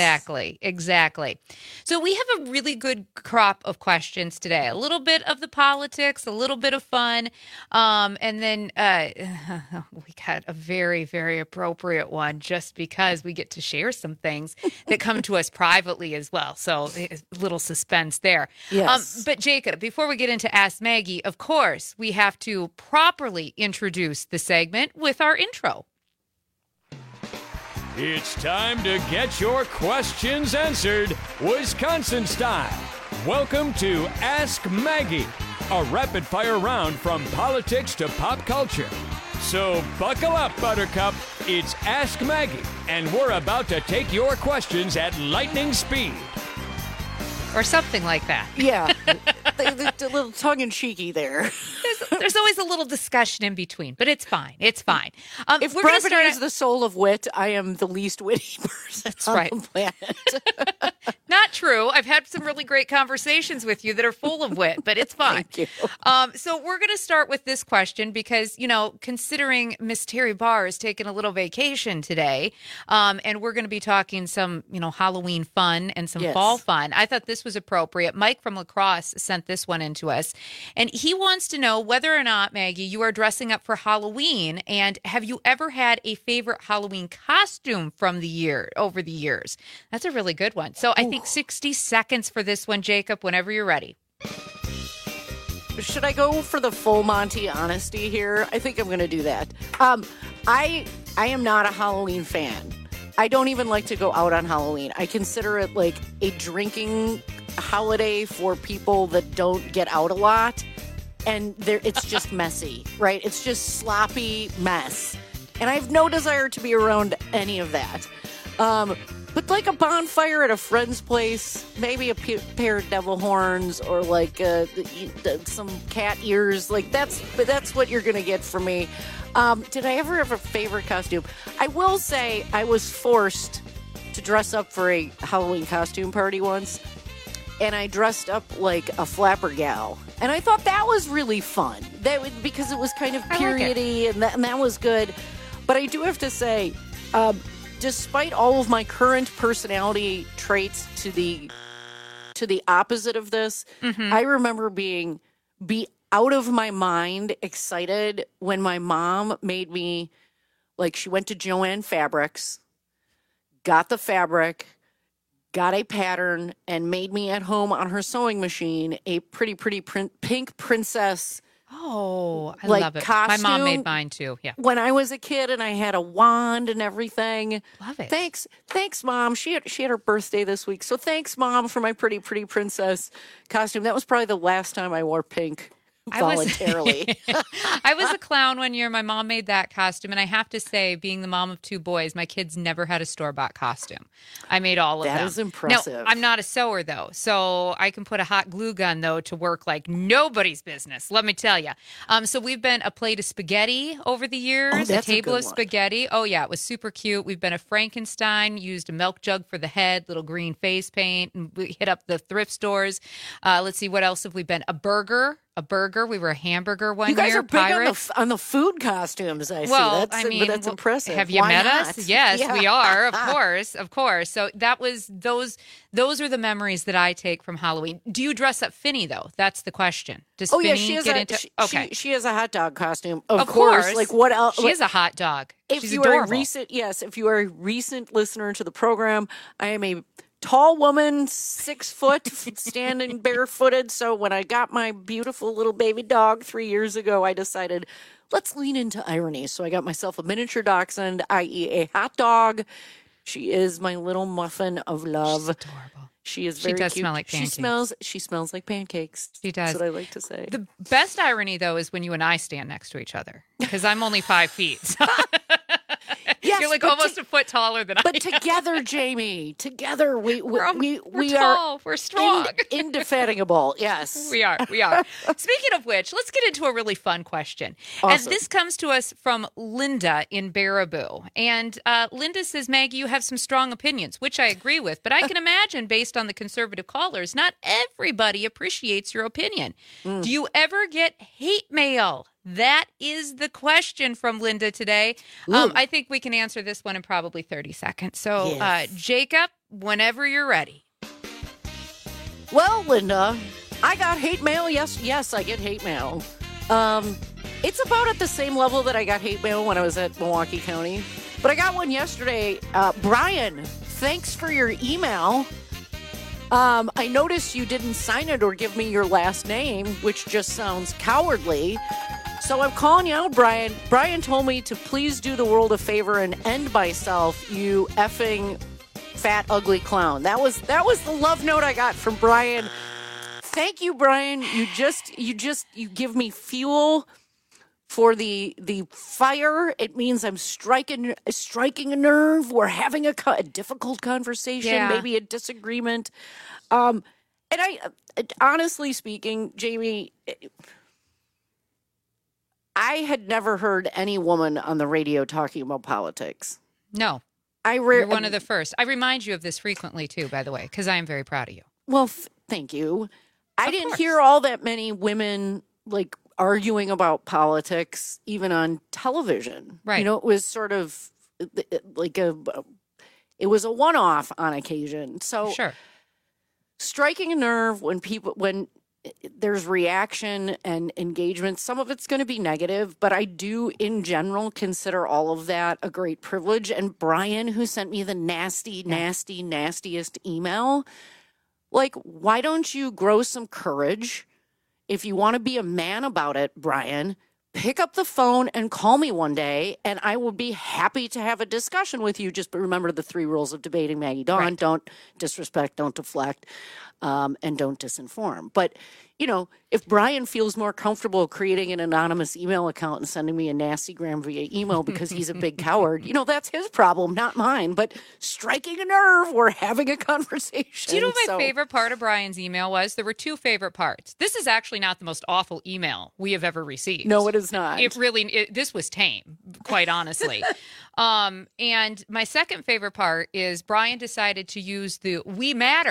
Exactly. So we have a really good crop of questions today. A little bit of the politics, a little bit of fun, and then we got a very, very appropriate one just because we get to share some things that come to us privately as well. So a little suspense there. Yes. But Jacob, before we get into Ask Maggie, of course, we have to properly introduce the segment with our intro. It's time to get your questions answered, Wisconsin style. Welcome to Ask Maggie, a rapid-fire round from politics to pop culture. So buckle up, Buttercup. It's Ask Maggie, and we're about to take your questions at lightning speed. Or something like that. Yeah. A little tongue-in-cheeky there. There's always a little discussion in between, but it's fine. It's fine. If brevity is the soul of wit, I am the least witty person on the planet. Not true. I've had some really great conversations with you that are full of wit, but it's fine. Thank you. So we're going to start with this question because, considering Miss Terry Barr is taking a little vacation today, and we're going to be talking some, Halloween fun and some fall fun, I thought this was appropriate. Mike from La Crosse sent this one in to us, and he wants to know whether or not, Maggie, you are dressing up for Halloween, and have you ever had a favorite Halloween costume from over the years? That's a really good one. So I think 60 seconds for this one, Jacob, whenever you're ready. Should I go for the full Monty honesty here? I think I'm going to do that. I am not a Halloween fan. I don't even like to go out on Halloween. I consider it like a drinking holiday for people that don't get out a lot. And it's just messy, right? It's just sloppy mess. And I have no desire to be around any of that. But like a bonfire at a friend's place, maybe a pair of devil horns or like some cat ears, like that's what you're going to get from me. Did I ever have a favorite costume? I will say I was forced to dress up for a Halloween costume party once. and I dressed up like a flapper gal. And I thought that was really fun. Because it was kind of periody, and that was good. But I do have to say, despite all of my current personality traits to the opposite of this, I remember be out of my mind excited when my mom made me, like, she went to Joann Fabrics, got the fabric, got a pattern, and made me at home on her sewing machine a pretty pink princess. Oh, I like love it. Costume. My mom made mine too. Yeah. When I was a kid and I had a wand and everything. Love it. Thanks, Mom. She had her birthday this week. So thanks, Mom, for my pretty princess costume. That was probably the last time I wore pink voluntarily. I was a clown one year. My mom made that costume. And I have to say, being the mom of two boys, my kids never had a store-bought costume. I made all of them. That is impressive. Now, I'm not a sewer, though. So I can put a hot glue gun, though, to work like nobody's business. Let me tell you. So we've been a plate of spaghetti over the years, a table of spaghetti. Oh, yeah. It was super cute. We've been a Frankenstein, used a milk jug for the head, little green face paint, and we hit up the thrift stores. Let's see, what else have we been? A burger. We were a hamburger one year. You guys are big on the food costumes, I see. But that's impressive. Have you met us? Yes, yeah. We are, of course. So that was those are the memories that I take from Halloween. Do you dress up Finny, though? That's the question. Does Finny get into... Okay. She has a hot dog costume, of course. Like, what else? She is a hot dog. She's adorable. If you are a recent listener to the program, I am a tall woman, 6 foot, standing barefooted. So when I got my beautiful little baby dog 3 years ago, I decided, let's lean into irony. So I got myself a miniature dachshund, i.e. a hot dog. She is my little muffin of love. She's adorable. She is very does cute. smell like pancakes. She smells like pancakes. She does. That's what I like to say. The best irony, though, is when you and I stand next to each other, because I'm only 5 feet. So. Yes, you're like almost a foot taller than I am. But together, Jamie, we we're tall. Are we're strong. Indefatigable. Yes. We are. Speaking of which, let's get into a really fun question. Awesome. And this comes to us from Linda in Baraboo. And Linda says, Maggie, you have some strong opinions, which I agree with. But I can imagine, based on the conservative callers, not everybody appreciates your opinion. Do you ever get hate mail? That is the question from Linda today. I think we can answer this one in probably 30 seconds. So, yes. Jacob, whenever you're ready. Well, Linda, I got hate mail. Yes, I get hate mail. It's about at the same level that I got hate mail when I was at Milwaukee County. But I got one yesterday. Brian, thanks for your email. I noticed you didn't sign it or give me your last name, which just sounds cowardly. So I'm calling you out, Brian. Brian told me to please do the world a favor and end myself, you effing fat, ugly clown. That was the love note I got from Brian. Thank you, Brian. You give me fuel for the fire. It means I'm striking a nerve. We're having a difficult conversation, maybe a disagreement. And I, honestly speaking, Jamie, I had never heard any woman on the radio talking about politics. No. You're one of the first. I remind you of this frequently, too, by the way, because I am very proud of you. Well, thank you. I didn't hear all that many women, like, arguing about politics, even on television. Right. You know, it was sort of like it was a one-off on occasion. So sure. Striking a nerve when there's reaction and engagement. Some of it's going to be negative, but I do, in general, consider all of that a great privilege. And Brian, who sent me the nastiest email, like, why don't you grow some courage? If you want to be a man about it, Brian, pick up the phone and call me one day, and I will be happy to have a discussion with you. Just remember the 3 rules of debating Maggie Dawn. Right. Don't disrespect, don't deflect, and don't disinform. But, you know, if Brian feels more comfortable creating an anonymous email account and sending me a nastygram via email because he's a big coward, you know, that's his problem, not mine. But striking a nerve, we're having a conversation. Do you know what my favorite part of Brian's email was? There were 2 favorite parts. This is actually not the most awful email we have ever received. No, it is not. This was tame, quite honestly. And my second favorite part is Brian decided to use the "We Matter"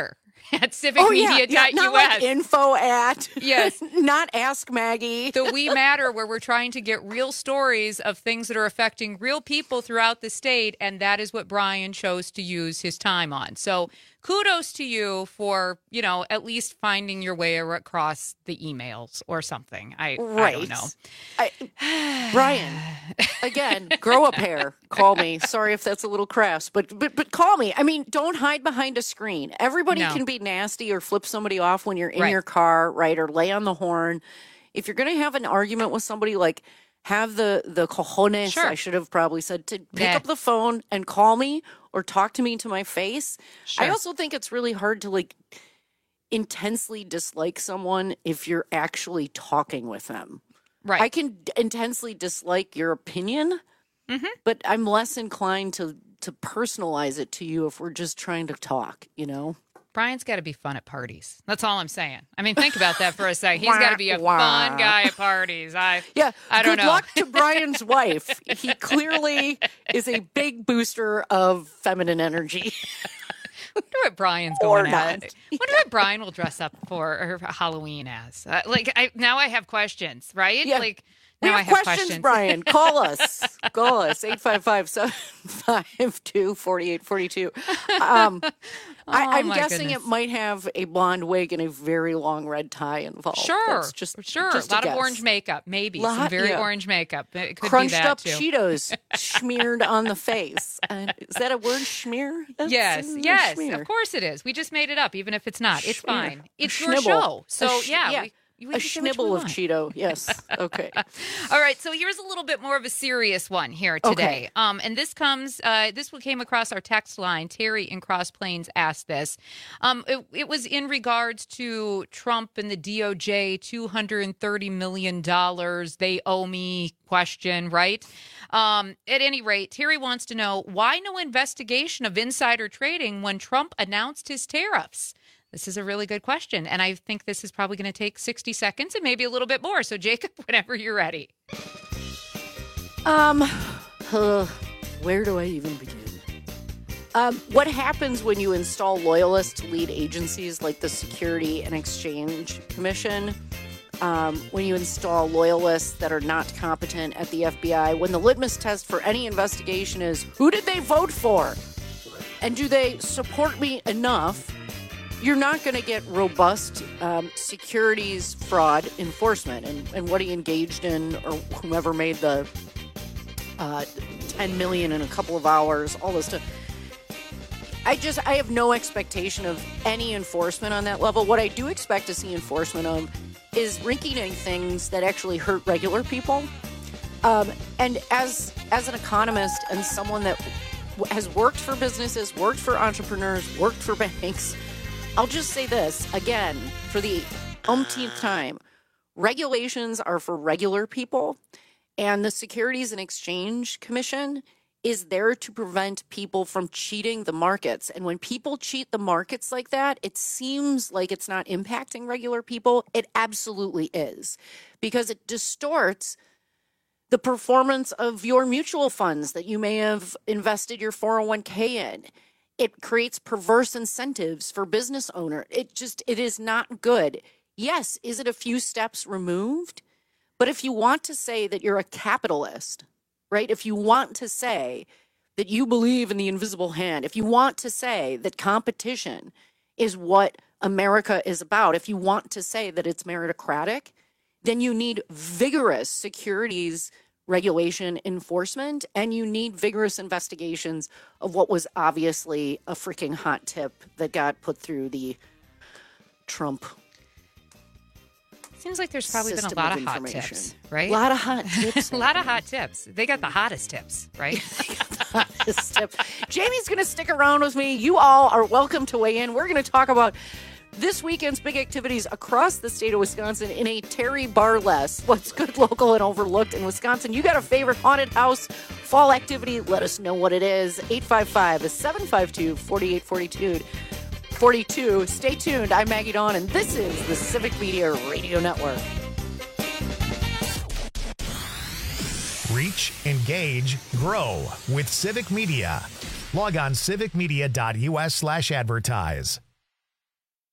at civicmedia.us. Yeah, not like info at. Yes. Not Ask Maggie. The We Matter, where we're trying to get real stories of things that are affecting real people throughout the state, and that is what Brian chose to use his time on. So kudos to you for, at least finding your way across the emails or something. I don't know. Brian, again, grow a pair. Call me. Sorry if that's a little crass, but call me. I mean, don't hide behind a screen. Everybody can be nasty or flip somebody off when you're in your car, right? Or lay on the horn. If you're going to have an argument with somebody, like, have the cojones, I should have probably said, to pick up the phone and call me or talk to me to my face. Sure. I also think it's really hard to, like, intensely dislike someone if you're actually talking with them. Right. I can intensely dislike your opinion, but I'm less inclined to personalize it to you if we're just trying to talk, Brian's got to be fun at parties. That's all I'm saying. I mean, think about that for a second. He's got to be a fun guy at parties. I don't know. Good luck to Brian's wife. He clearly is a big booster of feminine energy. I wonder what Brian's going at. I wonder what Brian will dress up for Halloween as. Now I have questions, right? Yeah. We have questions, Brian. Call us. 855-752-4842. I'm guessing it might have a blonde wig and a very long red tie involved. Sure. Just a lot of orange makeup, maybe. Some very orange makeup. It could Crunched be that up too. Cheetos smeared on the face. Is that a word, schmear? Yes. Schmear. Of course it is. We just made it up, even if it's not. It's fine. It's your schnibble. show. So, a schnibble of Cheeto. Yes. Okay. All right. So here's a little bit more of a serious one here today. Okay. And this came across our text line. Terry in Cross Plains asked this. It was in regards to Trump and the DOJ, $230 million they owe me question, right? At any rate, Terry wants to know, why no investigation of insider trading when Trump announced his tariffs? This is a really good question, and I think this is probably going to take 60 seconds and maybe a little bit more. So, Jacob, whenever you're ready. Where do I even begin? What happens when you install loyalists to lead agencies like the Security and Exchange Commission? When you install loyalists that are not competent at the FBI, when the litmus test for any investigation is, who did they vote for? And do they support me enough? You're not going to get robust securities fraud enforcement. And what he engaged in, or whomever made the $10 million in a couple of hours, all this stuff. I have no expectation of any enforcement on that level. What I do expect to see enforcement of is rinky-dink things that actually hurt regular people. And as an economist and someone that has worked for businesses, worked for entrepreneurs, worked for banks, I'll just say this, again, for the umpteenth time. Regulations are for regular people, and the Securities and Exchange Commission is there to prevent people from cheating the markets. And when people cheat the markets like that, it seems like it's not impacting regular people. It absolutely is, because it distorts the performance of your mutual funds that you may have invested your 401k in. It creates perverse incentives for business owners. It is not good. Yes, is it a few steps removed? But if you want to say that you're a capitalist, right? If you want to say that you believe in the invisible hand, if you want to say that competition is what America is about, if you want to say that it's meritocratic, then you need vigorous securities regulation enforcement, and you need vigorous investigations of what was obviously a freaking hot tip that got put through the Trump. Seems like there's probably been a lot of hot tips, right? A lot of hot tips. A lot of hot tips. They got the hottest tips, right? They got the hottest tip. Jamie's going to stick around with me. You all are welcome to weigh in. We're going to talk about this weekend's big activities across the state of Wisconsin in a Terry Bar-less. What's good, local, and overlooked in Wisconsin? You got a favorite haunted house fall activity? Let us know what it is. 855-752-4842. Stay tuned. I'm Maggie Dawn, and this is the Civic Media Radio Network. Reach, engage, grow with Civic Media. Log on civicmedia.us/advertise.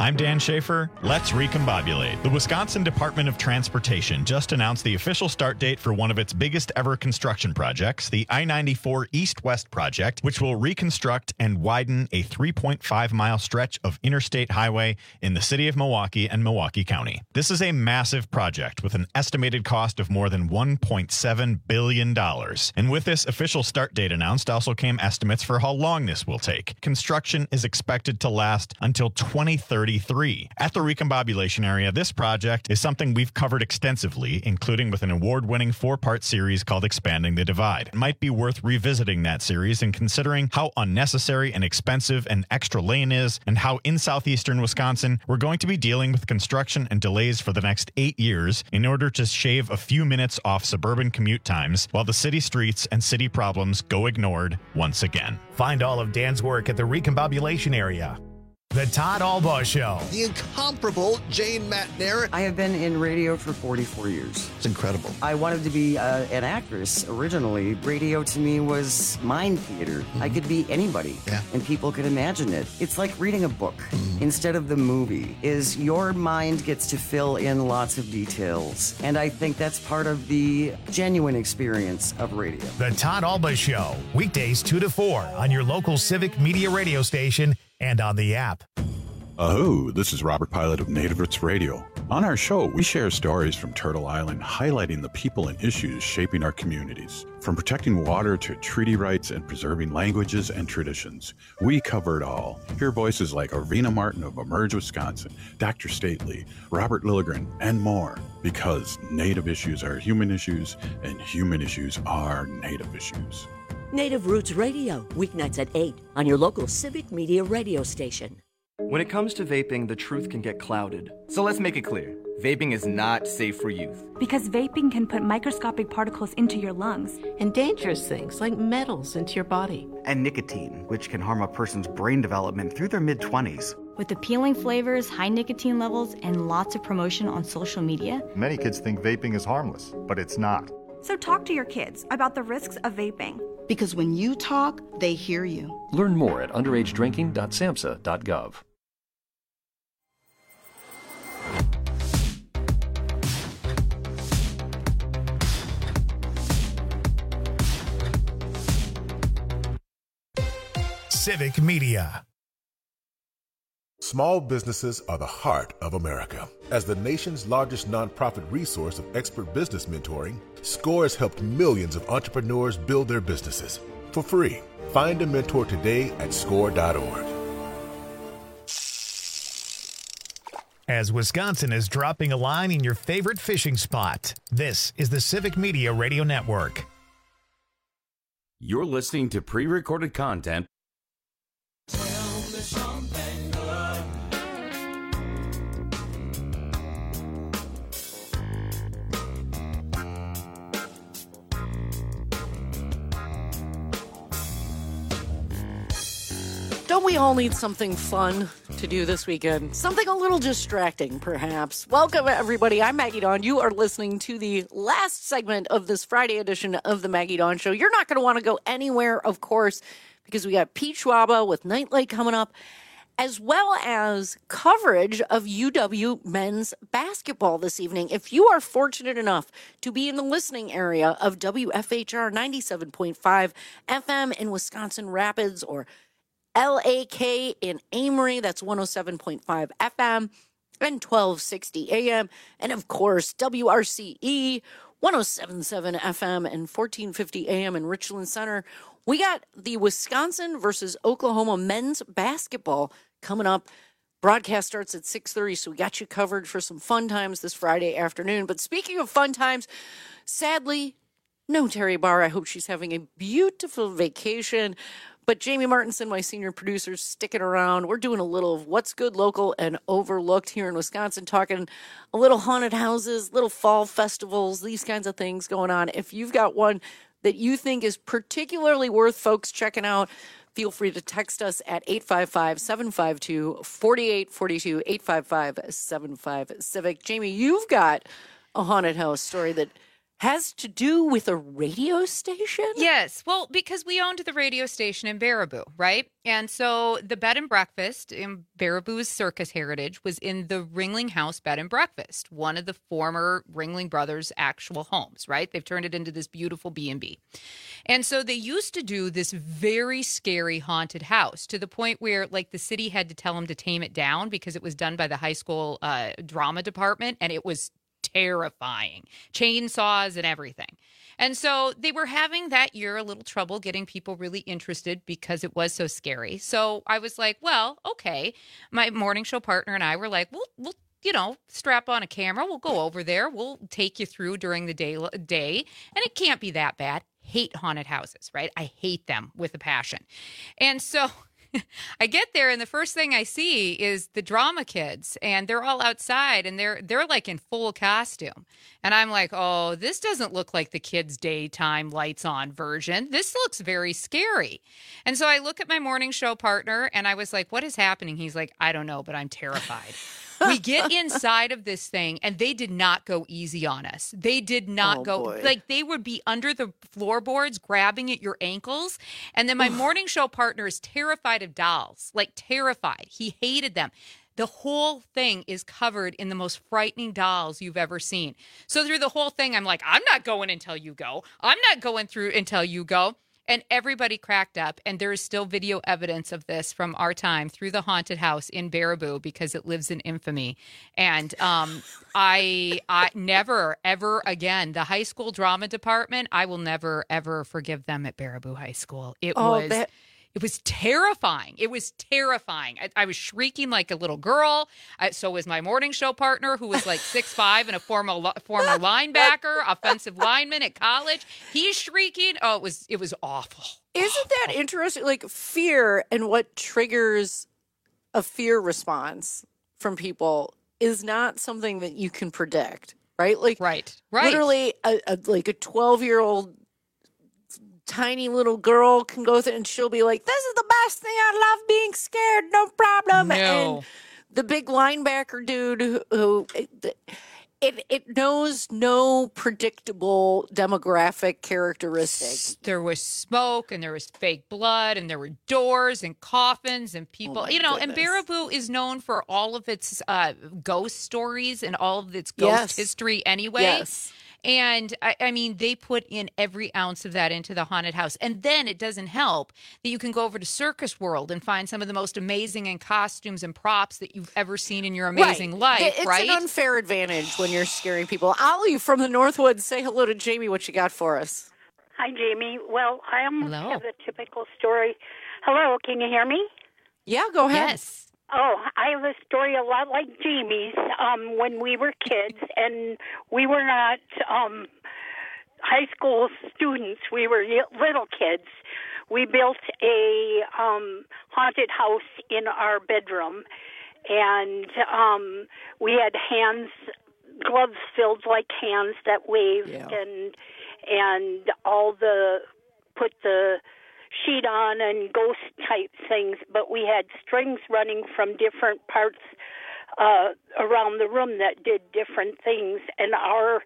I'm Dan Schaefer. Let's recombobulate. The Wisconsin Department of Transportation just announced the official start date for one of its biggest ever construction projects, the I-94 East-West project, which will reconstruct and widen a 3.5-mile stretch of interstate highway in the city of Milwaukee and Milwaukee County. This is a massive project with an estimated cost of more than $1.7 billion. And with this official start date announced also came estimates for how long this will take. Construction is expected to last until 2033. At the recombobulation area, this project is something we've covered extensively, including with an award-winning 4-part series called Expanding the Divide. It might be worth revisiting that series and considering how unnecessary and expensive an extra lane is, and how in southeastern Wisconsin we're going to be dealing with construction and delays for the next 8 years in order to shave a few minutes off suburban commute times while the city streets and city problems go ignored once again. Find all of Dan's work at the recombobulation area. The Todd Albaugh Show. The incomparable Jane Matner. I have been in radio for 44 years. It's incredible. I wanted to be an actress originally. Radio to me was mind theater. Mm-hmm. I could be anybody, and people could imagine it. It's like reading a book instead of the movie. Is your mind gets to fill in lots of details, and I think that's part of the genuine experience of radio. The Todd Albaugh Show, weekdays 2 to 4 on your local Civic Media radio station and on the app. Aho, this is Robert Pilot of Native Roots Radio. On our show, we share stories from Turtle Island highlighting the people and issues shaping our communities. From protecting water to treaty rights and preserving languages and traditions, we cover it all. Hear voices like Arvina Martin of Emerge Wisconsin, Dr. Stately, Robert Lilligren, and more. Because Native issues are human issues, and human issues are Native issues. Native Roots Radio, weeknights at 8 on your local Civic Media radio station. When it comes to vaping, the truth can get clouded. So let's make it clear. Vaping is not safe for youth. Because vaping can put microscopic particles into your lungs. And dangerous things like metals into your body. And nicotine, which can harm a person's brain development through their mid-20s. With appealing flavors, high nicotine levels, and lots of promotion on social media. Many kids think vaping is harmless, but it's not. So talk to your kids about the risks of vaping. Because when you talk, they hear you. Learn more at underagedrinking.samhsa.gov. Civic Media. Small businesses are the heart of America. As the nation's largest nonprofit resource of expert business mentoring, SCORE has helped millions of entrepreneurs build their businesses for free. Find a mentor today at score.org. As Wisconsin is dropping a line in your favorite fishing spot, this is the Civic Media Radio Network. You're listening to pre-recorded content. Don't we all need something fun to do this weekend? Something a little distracting, perhaps. Welcome, everybody. I'm Maggie Dawn. You are listening to the last segment of this Friday edition of the Maggie Dawn Show. You're not going to want to go anywhere, of course, because we got Pete Schwaba with Nightlight coming up, as well as coverage of UW men's basketball this evening. If you are fortunate enough to be in the listening area of WFHR 97.5 FM in Wisconsin Rapids or LAK in Amory, that's 107.5 FM and 1260 AM. And of course, WRCE 107.7 FM and 1450 AM in Richland Center. We got the Wisconsin versus Oklahoma men's basketball coming up. Broadcast starts at 6:30, so we got you covered for some fun times this Friday afternoon. But speaking of fun times, sadly, no Terry Barr. I hope she's having a beautiful vacation. But Jamie Martinson, my senior producer, is sticking around. We're doing a little of what's good, local, and overlooked here in Wisconsin, talking a little haunted houses, little fall festivals, these kinds of things going on. If you've got one that you think is particularly worth folks checking out, feel free to text us at 855-752-4842, 855-75-CIVIC. Jamie, you've got a haunted house story that has to do with a radio station? Yes. Well, because we owned the radio station in Baraboo, right? And so the bed and breakfast in Baraboo's circus heritage was in the Ringling House Bed and Breakfast, one of the former Ringling Brothers' actual homes, right? They've turned it into this beautiful B&B. And so they used to do this very scary haunted house to the point where, like, the city had to tell them to tame it down because it was done by the high school drama department, and it was terrifying, chainsaws and everything. And so they were having that year a little trouble getting people really interested because it was so scary. So I was like, well, okay. My morning show partner and I were like, we'll strap on a camera. We'll go over there. We'll take you through during the day, and it can't be that bad. Hate haunted houses, right? I hate them with a passion. And so I get there, and the first thing I see is the drama kids, and they're all outside, and they're like in full costume. And I'm like, oh, this doesn't look like the kids' daytime lights on version. This looks very scary. And so I look at my morning show partner, and I was like, what is happening? He's like, I don't know, but I'm terrified. We get inside of this thing, and they did not go easy on us. They did not go. Boy. Like, they would be under the floorboards grabbing at your ankles. And then my morning show partner is terrified of dolls, like terrified. He hated them. The whole thing is covered in the most frightening dolls you've ever seen. So through the whole thing, I'm like, I'm not going until you go. I'm not going through until you go. And everybody cracked up, and there is still video evidence of this from our time through the haunted house in Baraboo because it lives in infamy. And I never, ever again, the high school drama department, I will never, ever forgive them at Baraboo High School. It was terrifying. It was terrifying. I was shrieking like a little girl. So was my morning show partner, who was like 6'5" and a former linebacker, offensive lineman at college. He's shrieking. Oh, it was awful. Isn't that interesting? Like, fear and what triggers a fear response from people is not something that you can predict, right? Like, right. Literally, a 12-year-old tiny little girl can go through and she'll be like, this is the best thing. I love being scared. No problem. No. And the big linebacker dude who it knows no predictable demographic characteristics. There was smoke, and there was fake blood, and there were doors and coffins and people. And Baraboo is known for all of its ghost stories and all of its ghost history anyway. Yes. And, I mean, they put in every ounce of that into the haunted house. And then it doesn't help that you can go over to Circus World and find some of the most amazing costumes and props that you've ever seen in your amazing life, right? It's an unfair advantage when you're scaring people. Ollie from the Northwoods, say hello to Jamie. What you got for us? Hi, Jamie. Well, I almost have a typical story. Hello, can you hear me? Yeah, go ahead. Yes. Oh, I have a story a lot like Jamie's. When we were kids, and we were not high school students, we were little kids. We built a haunted house in our bedroom, and we had gloves filled like hands that waved, and put the sheet on and ghost type things, but we had strings running from different parts around the room that did different things. And our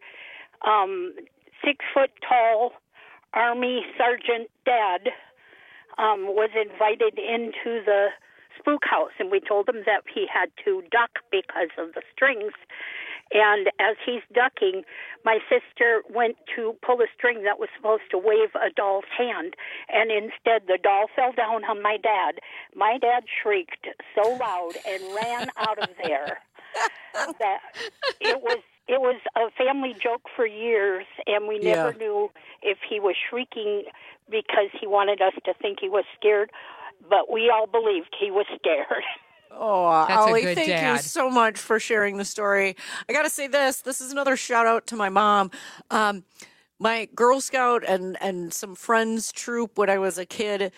6-foot tall Army Sergeant Dad was invited into the spook house, and we told him that he had to duck because of the strings. And as he's ducking, my sister went to pull a string that was supposed to wave a doll's hand, and instead the doll fell down on my dad. My dad shrieked so loud and ran out of there that it was a family joke for years, and we never knew if he was shrieking because he wanted us to think he was scared, but we all believed he was scared. Oh, that's Ollie, a good thank dad. you so much for sharing the story. I got to say this is another shout out to my mom. My Girl Scout and some friends troop when I was a kid,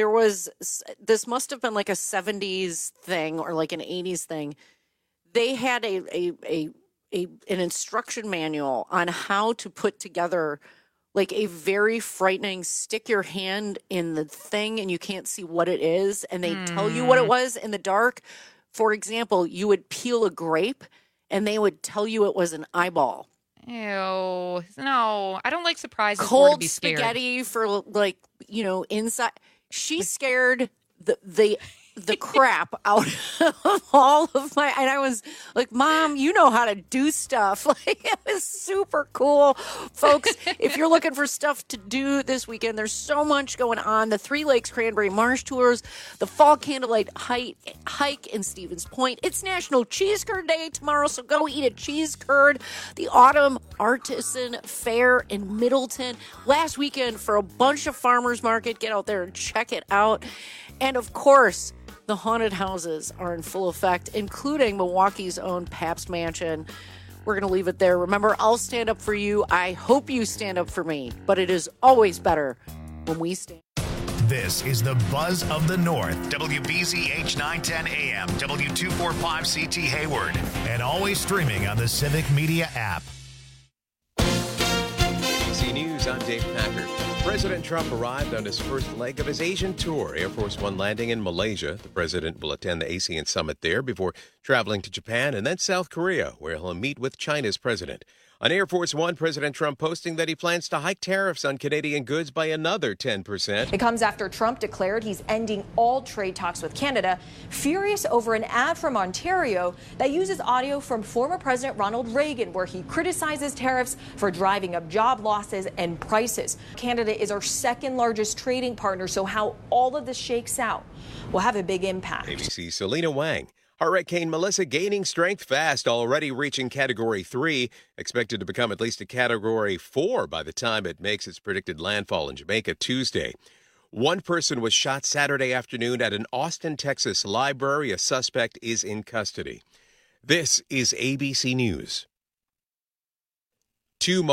this must have been like a 70s thing or like an 80s thing. They had an instruction manual on how to put together like a very frightening, stick your hand in the thing and you can't see what it is, and they tell you what it was in the dark. For example, you would peel a grape and they would tell you it was an eyeball. Ew. No, I don't like surprises. Cold or to be scared. spaghetti for inside. She scared the crap out of all of my, and I was like, Mom, you know how to do stuff. It was super cool. Folks, if you're looking for stuff to do this weekend, there's so much going on. The Three Lakes Cranberry Marsh Tours, the Fall Candlelight Hike in Stevens Point. It's National Cheese Curd Day tomorrow, so go eat a cheese curd. The Autumn Artisan Fair in Middleton. Last weekend for a bunch of farmers market. Get out there and check it out. And of course, the haunted houses are in full effect, including Milwaukee's own Pabst Mansion. We're going to leave it there. Remember, I'll stand up for you. I hope you stand up for me, but it is always better when we stand. This is the Buzz of the North, WBZH 910 AM, W245CT Hayward, and always streaming on the Civic Media app. ABC News, I'm Dave Packard. President Trump arrived on his first leg of his Asian tour, Air Force One landing in Malaysia. The president will attend the ASEAN summit there before traveling to Japan and then South Korea, where he'll meet with China's president. On Air Force One, President Trump posting that he plans to hike tariffs on Canadian goods by another 10%. It comes after Trump declared he's ending all trade talks with Canada, furious over an ad from Ontario that uses audio from former President Ronald Reagan, where he criticizes tariffs for driving up job losses and prices. Canada is our second largest trading partner, so how all of this shakes out will have a big impact. ABC's Selena Wang. Hurricane Melissa gaining strength fast, already reaching Category 3, expected to become at least a Category 4 by the time it makes its predicted landfall in Jamaica Tuesday. One person was shot Saturday afternoon at an Austin, Texas library. A suspect is in custody. This is ABC News.